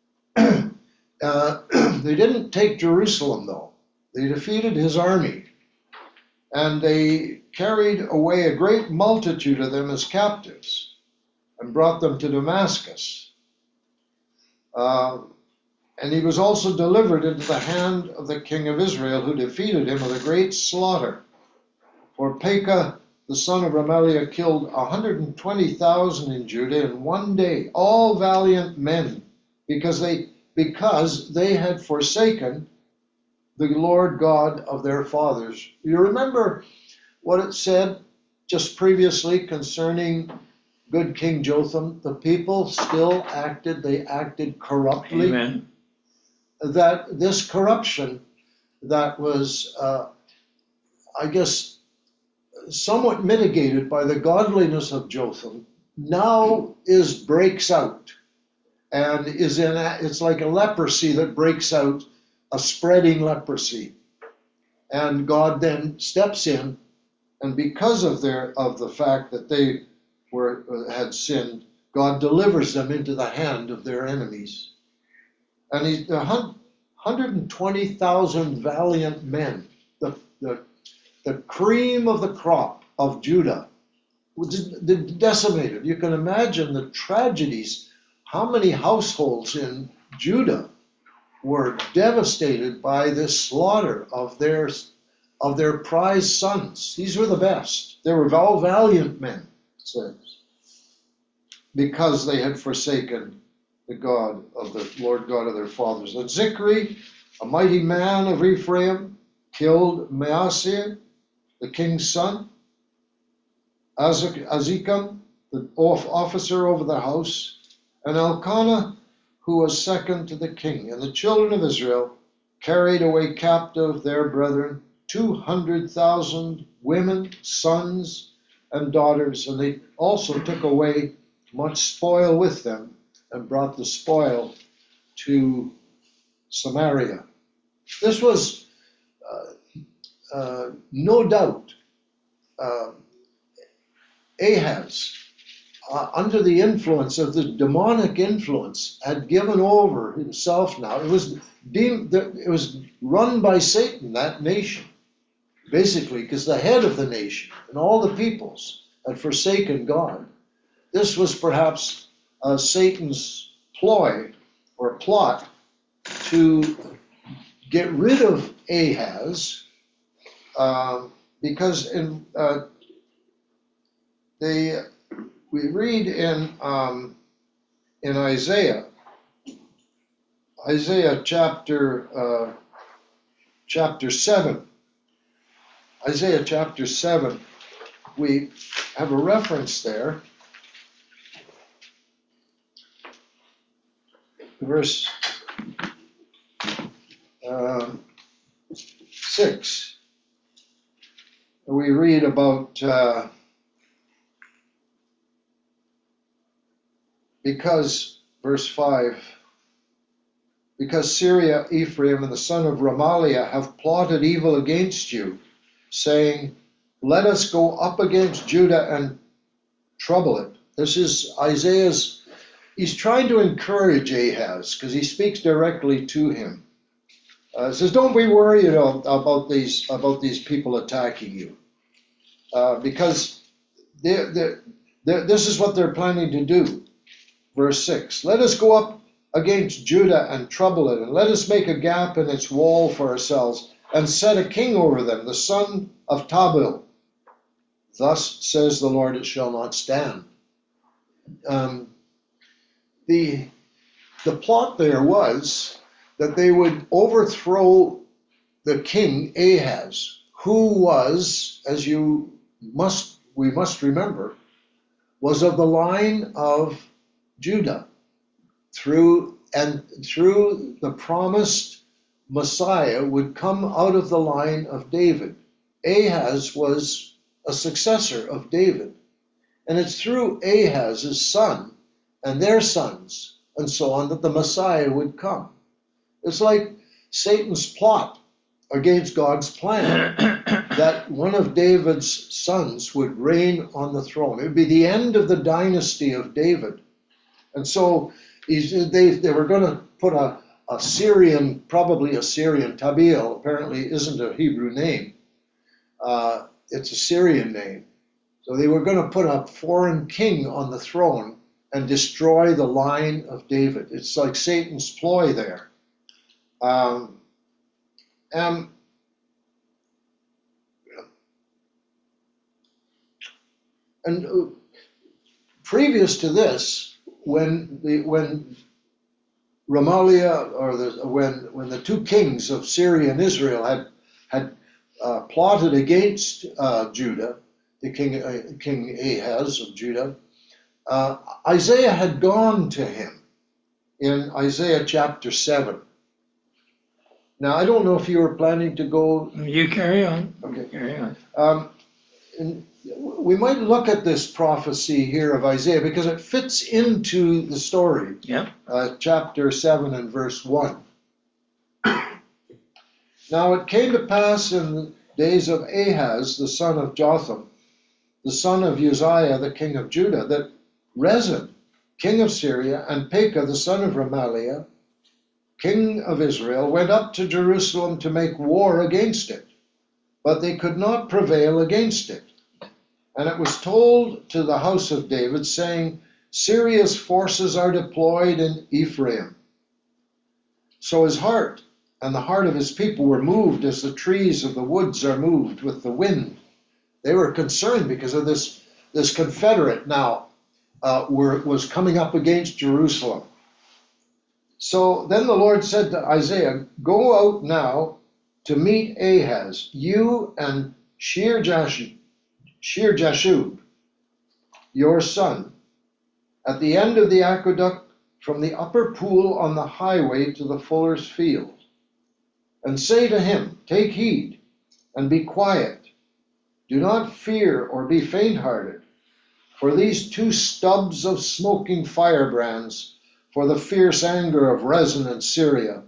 uh, they didn't take Jerusalem, though. They defeated his army. And they carried away a great multitude of them as captives and brought them to Damascus. Uh, and he was also delivered into the hand of the king of Israel, who defeated him with a great slaughter. For Pekah, the son of Remaliah, killed one hundred twenty thousand in Judah in one day, all valiant men, because they because they had forsaken the Lord God of their fathers. You remember what it said just previously concerning good King Jotham? The people still acted, they acted corruptly. Amen. That this corruption that was, uh, I guess, somewhat mitigated by the godliness of Jotham, now is breaks out and is in a, it's like a leprosy that breaks out, a spreading leprosy, and God then steps in, and because of their of the fact that they were had sinned, God delivers them into the hand of their enemies. And he one hundred twenty thousand valiant men, the the the cream of the crop of Judah, was decimated. You can imagine the tragedies. How many households in Judah were devastated by this slaughter of their, of their prized sons? These were the best. They were all valiant men, it says, because they had forsaken the God of the Lord God of their fathers. And Zikri, a mighty man of Ephraim, killed Maaseiah, the king's son, Azikam, the officer over the house, and Elkanah, who was second to the king. And the children of Israel carried away captive their brethren, two hundred thousand women, sons, and daughters, and they also took away much spoil with them, and brought the spoil to Samaria. This was uh, uh, no doubt uh, Ahaz, uh, under the influence of the demonic influence, had given over himself now. It was deemed, it was run by Satan, that nation, basically, because the head of the nation and all the peoples had forsaken God. This was perhaps uh, Satan's ploy or plot to get rid of Ahaz, uh, because in uh, they we read in um, in Isaiah Isaiah chapter uh, chapter seven. Isaiah chapter seven. We have a reference there. Verse uh, six. We read about uh, because, verse five, because Syria, Ephraim, and the son of Remaliah have plotted evil against you, saying, let us go up against Judah and trouble it. This is Isaiah's, he's trying to encourage Ahaz, because he speaks directly to him. Uh, says, don't be worried about these, about these people attacking you, uh, because they're, they're, they're, this is what they're planning to do. Verse six, let us go up against Judah and trouble it, and let us make a gap in its wall for ourselves, and set a king over them, the son of Tabil. Thus says the Lord, it shall not stand. Um, the, the plot there was that they would overthrow the king Ahaz, who was, as you must, we must remember, was of the line of Judah, through and through the promised Messiah would come out of the line of David. Ahaz was a successor of David, and it's through Ahaz's son and their sons and so on that the Messiah would come. It's like Satan's plot against God's plan that one of David's sons would reign on the throne. It would be the end of the dynasty of David. And so he's, they, they were going to put a, a Syrian, probably a Syrian, Tabeel, apparently isn't a Hebrew name. Uh, it's a Syrian name. So they were going to put a foreign king on the throne and destroy the line of David. It's like Satan's ploy there. Um, and and uh, previous to this, when the when Remaliah or the when when the two kings of Syria and Israel had had uh, plotted against uh, Judah, the king uh, King Ahaz of Judah, uh, Isaiah had gone to him in Isaiah chapter seven. Now I don't know if you were planning to go. You carry on. Okay, carry on. Um, and we might look at this prophecy here of Isaiah because it fits into the story. Yeah. Uh, chapter seven and verse one. Now it came to pass in the days of Ahaz, the son of Jotham, the son of Uzziah, the king of Judah, that Rezin, king of Syria, and Pekah, the son of Remaliah, king of Israel, went up to Jerusalem to make war against it, but they could not prevail against it. And it was told to the house of David, saying, Syria's forces are deployed in Ephraim. So his heart and the heart of his people were moved as the trees of the woods are moved with the wind. They were concerned because of this, this confederate now uh, were, was coming up against Jerusalem. So then the Lord said to Isaiah, go out now to meet Ahaz, you and Shear-Jashub, Shear-Jashub, your son, at the end of the aqueduct from the upper pool on the highway to the fuller's field. And say to him, take heed and be quiet. Do not fear or be faint-hearted, for these two stubs of smoking firebrands, for the fierce anger of Rezin and Syria,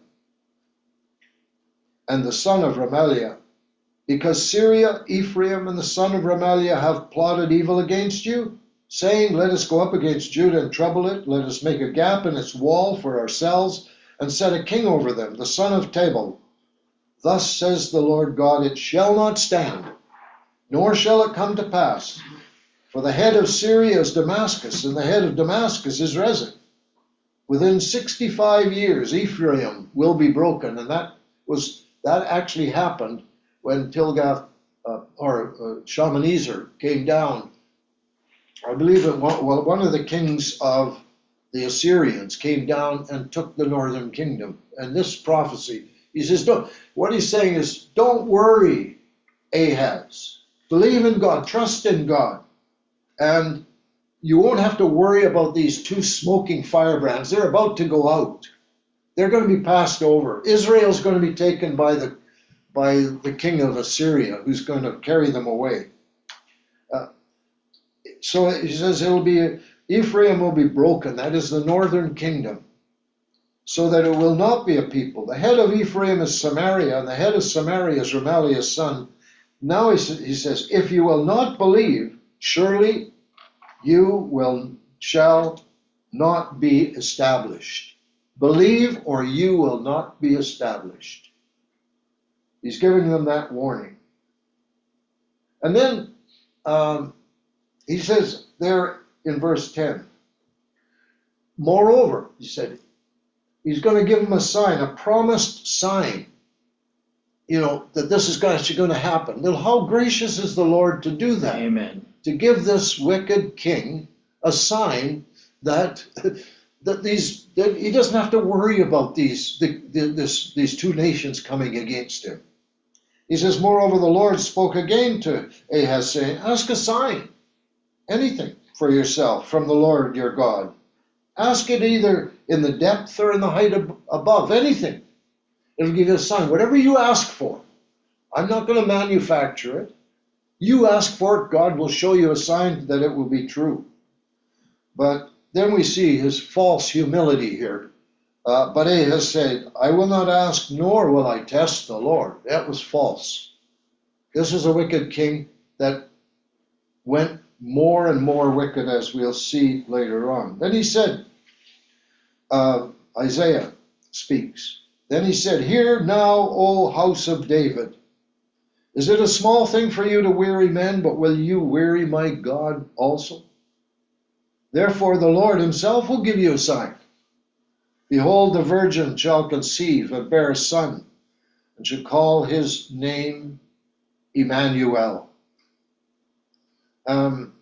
and the son of Remaliah, because Syria, Ephraim, and the son of Remaliah have plotted evil against you, saying, let us go up against Judah and trouble it, let us make a gap in its wall for ourselves, and set a king over them, the son of Tabal. Thus says the Lord God, it shall not stand, nor shall it come to pass, for the head of Syria is Damascus, and the head of Damascus is Rezin. Within sixty-five years, Ephraim will be broken, and that was that actually happened when Tilgath uh, or uh, Shalmaneser came down. I believe it. Well, one of the kings of the Assyrians came down and took the northern kingdom. And this prophecy, he says, don't, what he's saying is, don't worry, Ahaz. Believe in God, trust in God. And you won't have to worry about these two smoking firebrands. They're about to go out. They're going to be passed over. Israel's going to be taken by the by the king of Assyria, who's going to carry them away. Uh, so he says it'll be Ephraim will be broken. That is the northern kingdom, so that it will not be a people. The head of Ephraim is Samaria, and the head of Samaria is Remaliah's son. Now he, he says, if you will not believe, surely you will shall not be established. Believe, or you will not be established. He's giving them that warning. And then um, he says there in verse ten, moreover, he said, he's going to give them a sign, a promised sign, you know, that this is actually going to happen. Now, how gracious is the Lord to do that? Amen. To give this wicked king a sign that that these that he doesn't have to worry about these the, the, this, these two nations coming against him. He says, moreover, the Lord spoke again to Ahaz, saying, ask a sign, anything for yourself from the Lord your God. Ask it either in the depth or in the height ab- above, anything. It'll give you a sign. Whatever you ask for, I'm not going to manufacture it. You ask for it, God will show you a sign that it will be true. But then we see his false humility here. Uh, but Ahaz said, I will not ask, nor will I test the Lord. That was false. This is a wicked king that went more and more wicked, as we'll see later on. Then he said, uh, Isaiah speaks. Then he said, hear now, O house of David. Is it a small thing for you to weary men, but will you weary my God also? Therefore the Lord himself will give you a sign. Behold, the virgin shall conceive and bear a son, and shall call his name Emmanuel. Um,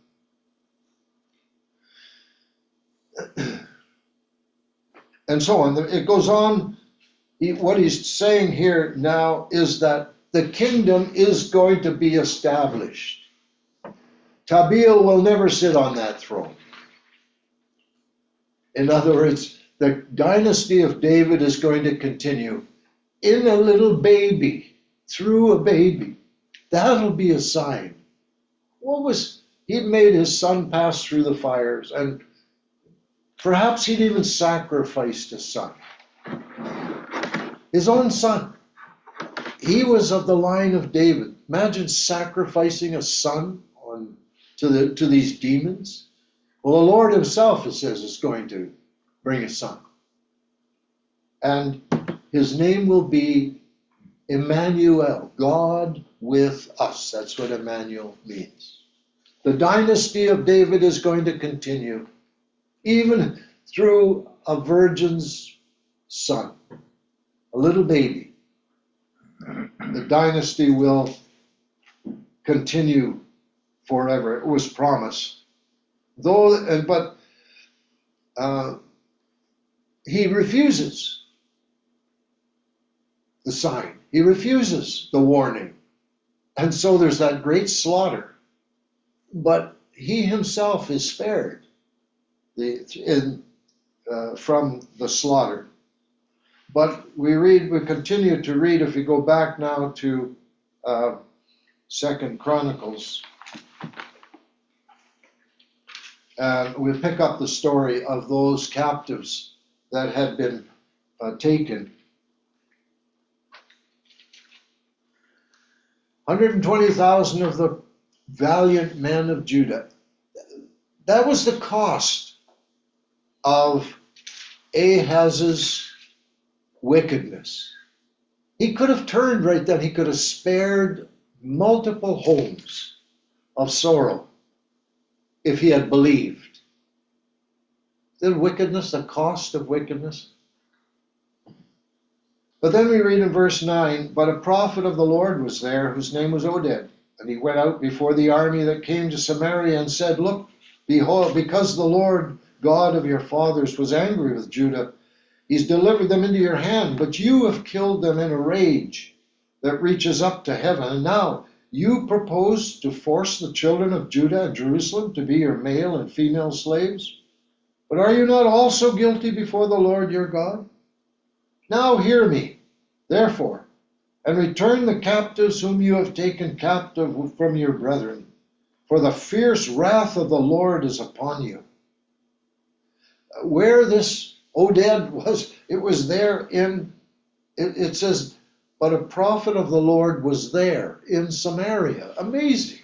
and so on. It goes on. He, what he's saying here now is that the kingdom is going to be established. Tabeel will never sit on that throne. In other words, the dynasty of David is going to continue in a little baby, through a baby. That'll be a sign. What was, he'd made his son pass through the fires, and perhaps he'd even sacrificed his son. His own son. He was of the line of David. Imagine sacrificing a son on to the to these demons. Well, the Lord himself, it says, is going to bring a son. And his name will be Emmanuel, God with us. That's what Emmanuel means. The dynasty of David is going to continue, even through a virgin's son, a little baby. The dynasty will continue forever. It was promised. Though, but uh, he refuses the sign. He refuses the warning. And so there's that great slaughter. But he himself is spared the, in, uh, from the slaughter. But we read, we continue to read, if we go back now to uh, Second Chronicles, and we pick up the story of those captives that had been uh, taken. one hundred twenty thousand of the valiant men of Judah. That was the cost of Ahaz's wickedness. He could have turned right then. He could have spared multiple homes of sorrow if he had believed. The wickedness, the cost of wickedness. But then we read in verse nine, but a prophet of the Lord was there, whose name was Oded. And he went out before the army that came to Samaria and said, look, behold, because the Lord God of your fathers, was angry with Judah. He's delivered them into your hand, but you have killed them in a rage that reaches up to heaven. And now you propose to force the children of Judah and Jerusalem to be your male and female slaves? But are you not also guilty before the Lord your God? Now hear me, therefore, and return the captives whom you have taken captive from your brethren, for the fierce wrath of the Lord is upon you. Where this Oded was, it was there in, it, it says, but a prophet of the Lord was there in Samaria. Amazing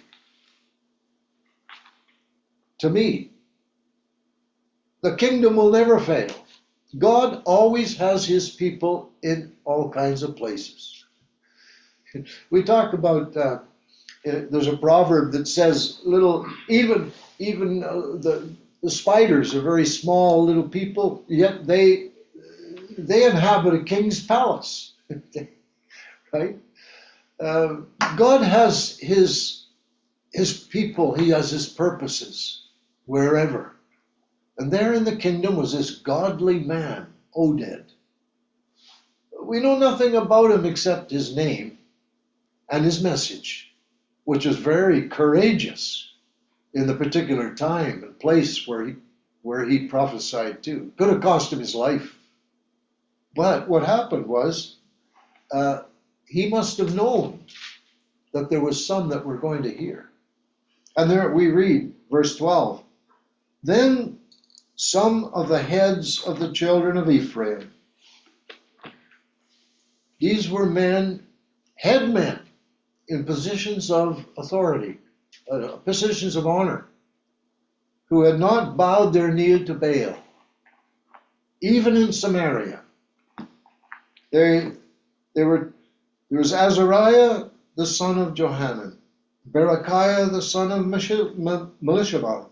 to me. The kingdom will never fail. God always has his people in all kinds of places. We talk about, uh, there's a proverb that says, little, even, even uh, the, the spiders are very small little people, yet they, they inhabit a king's palace. Right? Uh, God has his, his people, he has his purposes wherever. And there in the kingdom was this godly man, Oded. We know nothing about him except his name and his message, which is very courageous in the particular time and place where he, where he prophesied to. Could have cost him his life. But what happened was, uh, he must have known that there was some that were going to hear. And there we read, verse twelve, then some of the heads of the children of Ephraim, these were men, head men, in positions of authority, uh, positions of honor, who had not bowed their knee to Baal, even in Samaria. They, they were, there was Azariah, the son of Johanan, Berechiah, the son of Meshillemoth,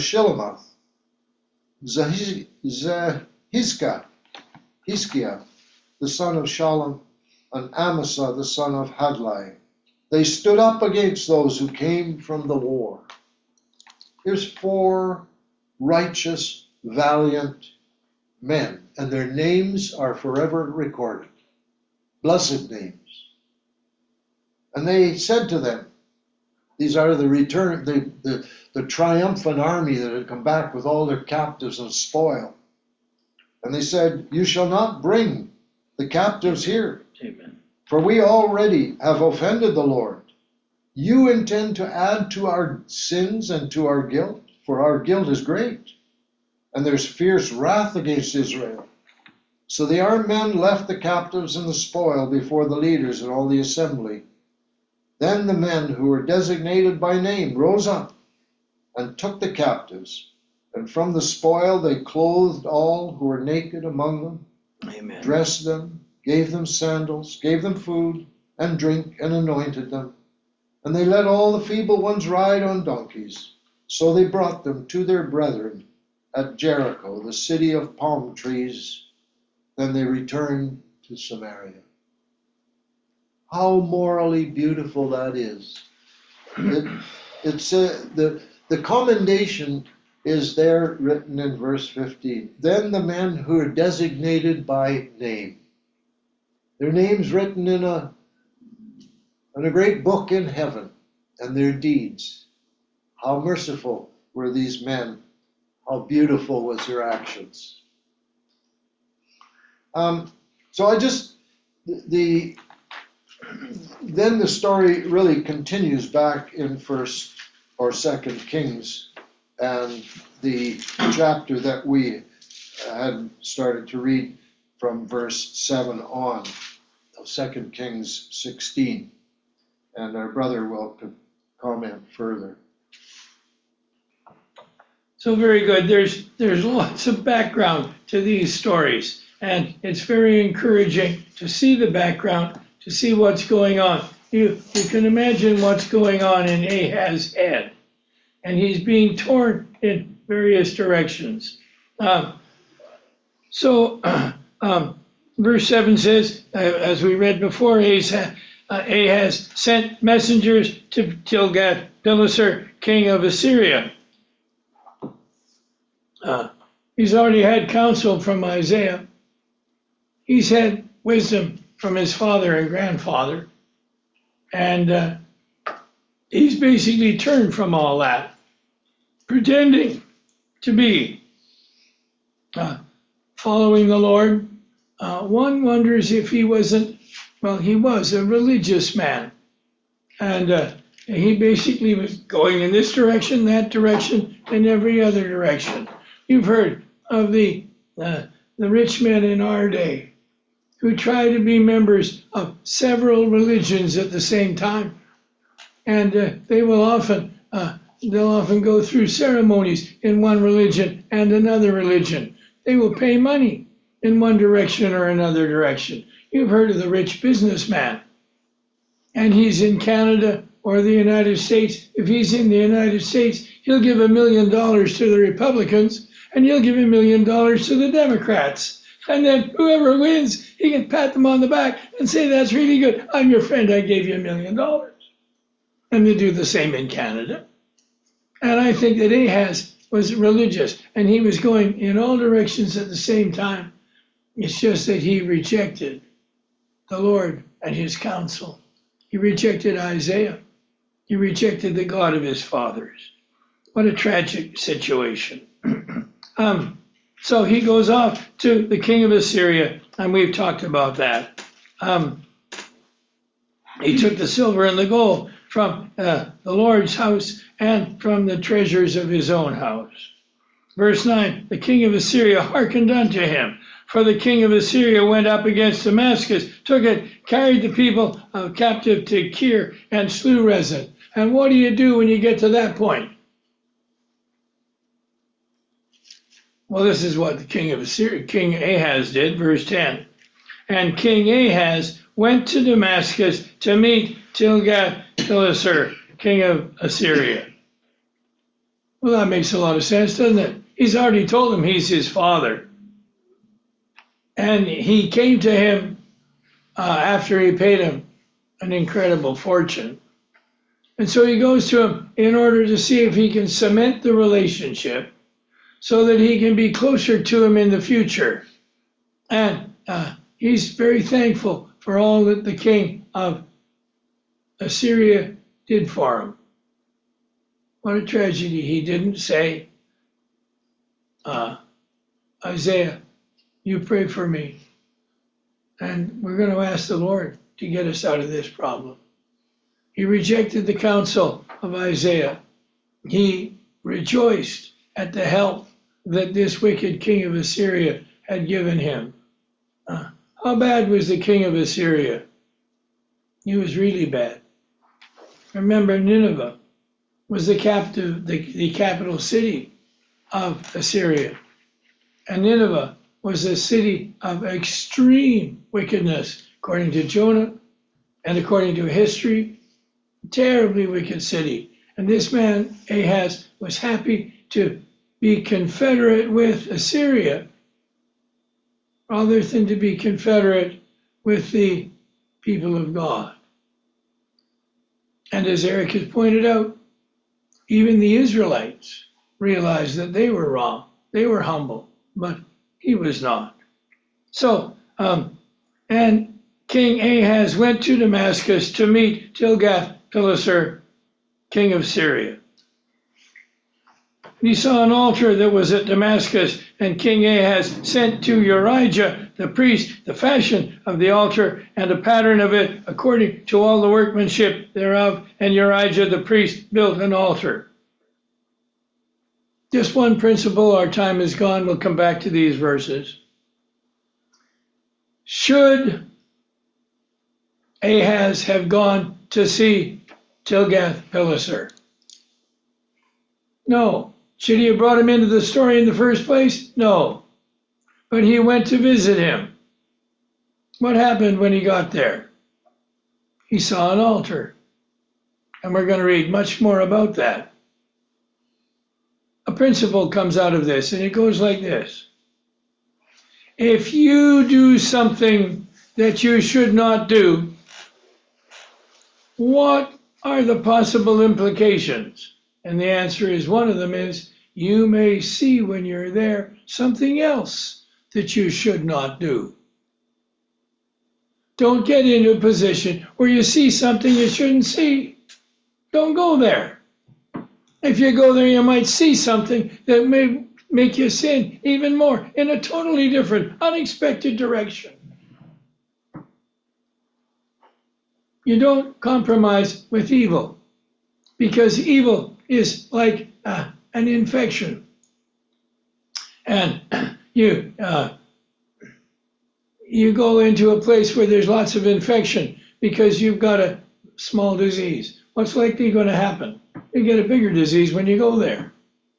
Zahizkiah, Hizkiah, the son of Shalom, and Amasa, the son of Hadlai. They stood up against those who came from the war. Here's four righteous, valiant men, and their names are forever recorded. Blessed names. And they said to them, these are the return, the, the, the triumphant army that had come back with all their captives and spoil. And they said, you shall not bring the captives here. Amen. For we already have offended the Lord. You intend to add to our sins and to our guilt, for our guilt is great, and there's fierce wrath against Israel. So the armed men left the captives and the spoil before the leaders and all the assembly. Then the men who were designated by name rose up and took the captives, and from the spoil they clothed all who were naked among them, Amen. Dressed them, gave them sandals, gave them food and drink, and anointed them. And they let all the feeble ones ride on donkeys. So they brought them to their brethren at Jericho, the city of palm trees. Then they returned to Samaria. How morally beautiful that is. It, it's uh, the, the commendation is there written in verse fifteen. Then the men who are designated by name, their names written in a, in a great book in heaven, and their deeds. How merciful were these men. How beautiful was their actions. Um, so I just, the, then the story really continues back in first or second Kings, and the chapter that we had started to read from verse seven on of second Kings sixteen. And our brother will comment further. So very good. There's there's lots of background to these stories, and it's very encouraging to see the background, to see what's going on. You you can imagine what's going on in Ahaz's head, and he's being torn in various directions. Um, so uh, um, verse seven says, uh, as we read before, Ahaz, uh, Ahaz sent messengers to Tilgath-Pileser, king of Assyria. Uh, He's already had counsel from Isaiah. He's had wisdom from his father and grandfather. And uh, he's basically turned from all that, pretending to be uh, following the Lord. Uh, one wonders if he wasn't, well, he was a religious man. And uh, he basically was going in this direction, that direction, and every other direction. You've heard of the uh, the rich men in our day who try to be members of several religions at the same time, and uh, they will often uh, they'll often go through ceremonies in one religion and another religion. They will pay money in one direction or another direction. You've heard of the rich businessman, and he's in Canada or the United States. If he's in the United States, he'll give a million dollars to the Republicans, and he'll give a million dollars to the Democrats. And then whoever wins, he can pat them on the back and say, that's really good. I'm your friend. I gave you a million dollars. And they do the same in Canada. And I think that Ahaz was religious, and he was going in all directions at the same time. It's just that he rejected the Lord and his counsel. He rejected Isaiah. He rejected the God of his fathers. What a tragic situation. um, so he goes off to the king of Assyria, and we've talked about that. Um, he took the silver and the gold from uh, the Lord's house and from the treasures of his own house. Verse nine, the king of Assyria hearkened unto him. For the king of Assyria went up against Damascus, took it, carried the people uh, captive to Kir, and slew Rezin. And what do you do when you get to that point? Well, this is what the king of Assyria, King Ahaz did, verse ten. And King Ahaz went to Damascus to meet Tilgath-Pileser, king of Assyria. Well, that makes a lot of sense, doesn't it? He's already told him he's his father. And he came to him uh, after he paid him an incredible fortune. And so he goes to him in order to see if he can cement the relationship so that he can be closer to him in the future. And uh, he's very thankful for all that the king of Assyria did for him. What a tragedy. He didn't say, uh, Isaiah, you pray for me, and we're going to ask the Lord to get us out of this problem. He rejected the counsel of Isaiah. He rejoiced at the help that this wicked king of Assyria had given him. Uh, how bad was the king of Assyria? He was really bad. Remember, Nineveh was the captive, the, the capital city of Assyria, and Nineveh was a city of extreme wickedness, according to Jonah and according to history, terribly wicked city. And this man, Ahaz, was happy to be confederate with Assyria rather than to be confederate with the people of God. And as Eric has pointed out, even the Israelites realized that they were wrong. They were humble, but he was not. So, um, and King Ahaz went to Damascus to meet Tilgath-Pileser, king of Syria. He saw an altar that was at Damascus, and King Ahaz sent to Urijah the priest the fashion of the altar and a pattern of it according to all the workmanship thereof, and Urijah the priest built an altar. Just one principle, our time is gone, we'll come back to these verses. Should Ahaz have gone to see Tilgath-Pileser? No. Should he have brought him into the story in the first place? No. But he went to visit him. What happened when he got there? He saw an altar. And we're going to read much more about that. A principle comes out of this, and it goes like this. If you do something that you should not do, what are the possible implications? And the answer is, one of them is, you may see when you're there something else that you should not do. Don't get into a position where you see something you shouldn't see. Don't go there. If you go there, you might see something that may make you sin even more in a totally different, unexpected direction. You don't compromise with evil, because evil is like uh, an infection. And you uh, you go into a place where there's lots of infection because you've got a small disease. What's likely going to happen? You get a bigger disease when you go there.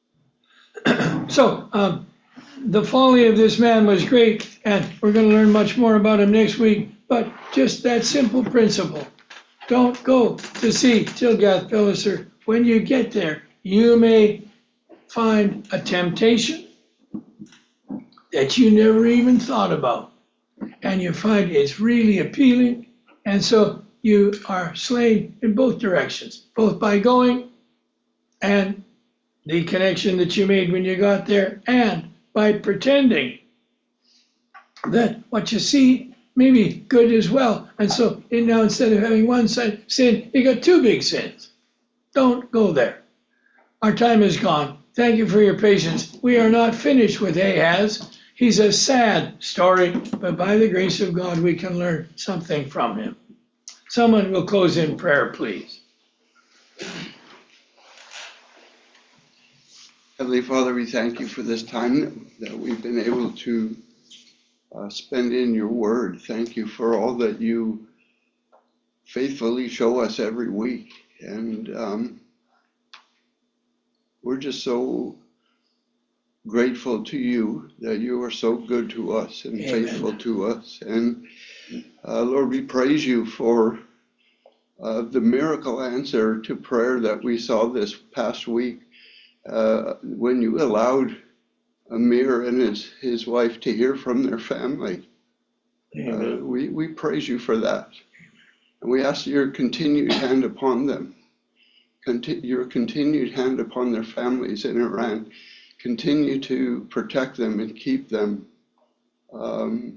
So um, the folly of this man was great, and we're going to learn much more about him next week, but just that simple principle. Don't go to see Tilgath-Pileser. When you get there, you may find a temptation that you never even thought about, and you find it's really appealing, and so you are slain in both directions, both by going and the connection that you made when you got there, and by pretending that what you see may be good as well. And so now instead of having one sin, you got two big sins. Don't go there. Our time is gone. Thank you for your patience. We are not finished with Ahaz. He's a sad story, but by the grace of God, we can learn something from him. Someone will close in prayer, please. Heavenly Father, we thank you for this time that we've been able to uh, spend in your word. Thank you for all that you faithfully show us every week. And um, we're just so grateful to you that you are so good to us and Amen. Faithful to us. And uh, Lord, we praise you for uh, the miracle answer to prayer that we saw this past week. Uh, when you allowed Amir and his, his wife to hear from their family. Uh, we, we praise you for that. And we ask your continued hand upon them, Conti- your continued hand upon their families in Iran. Continue to protect them and keep them. Um,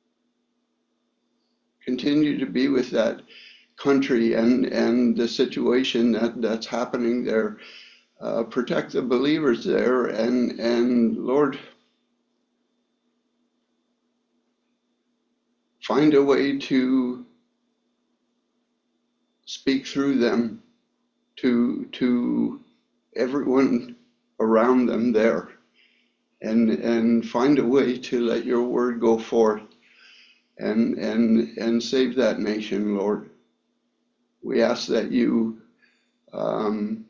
continue to be with that country and, and the situation that, that's happening there. Uh, protect the believers there, and, and Lord, find a way to speak through them to, to everyone around them there, and, and find a way to let your word go forth and, and, and save that nation, Lord. We ask that you um,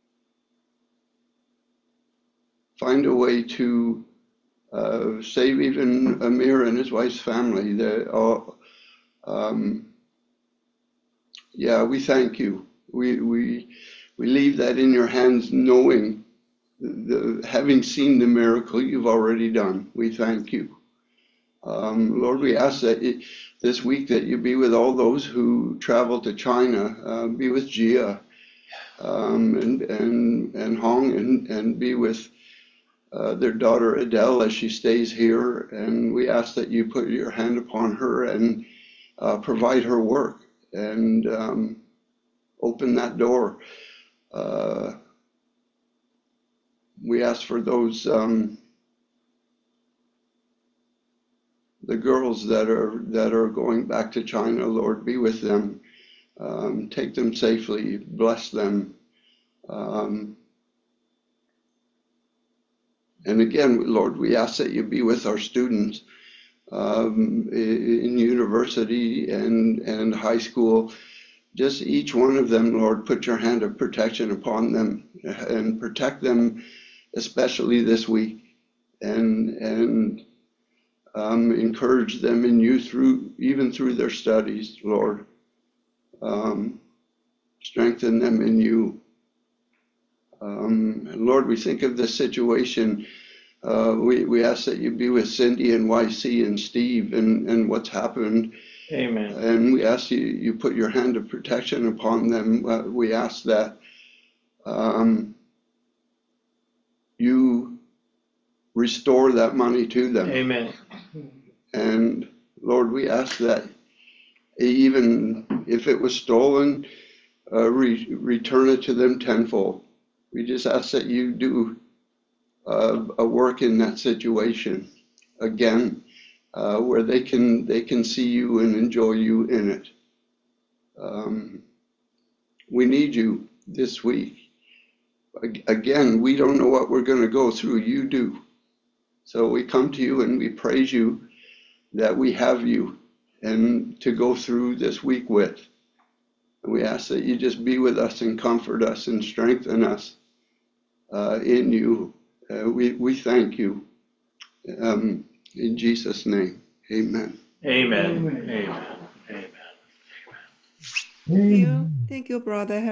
find a way to uh, save even Amir and his wife's family. They all, um, yeah, we thank you. We we we leave that in your hands, knowing the, having seen the miracle you've already done. We thank you, um, Lord. We ask that it, this week that you be with all those who travel to China. Uh, be with Jia um, and and and Hong, and and be with Uh, their daughter Adele as she stays here, and we ask that you put your hand upon her and uh, provide her work and um, open that door. Uh, we ask for those um, the girls that are that are going back to China, Lord, be with them, um, take them safely, bless them. Um, And again, Lord, we ask that you be with our students um, in university and, and high school. Just each one of them, Lord, put your hand of protection upon them and protect them, especially this week, and and um, encourage them in you through even through their studies, Lord. Um, strengthen them in you. Um, and Lord, we think of this situation. Uh, we, we ask that you be with Cindy and Y C and Steve and, and what's happened. Amen. And we ask you, you put your hand of protection upon them. Uh, we ask that um, you restore that money to them. Amen. And Lord, we ask that even if it was stolen, uh, re- return it to them tenfold. We just ask that you do uh, a work in that situation again, uh, where they can they can see you and enjoy you in it. Um, we need you this week. Ag- Again, we don't know what we're going to go through. You do. So we come to you and we praise you that we have you and to go through this week with. And we ask that you just be with us and comfort us and strengthen us uh, in you. Uh, we, we thank you. Um, in Jesus' name, amen. Amen. Amen. Amen. Amen. you. Thank you, Brother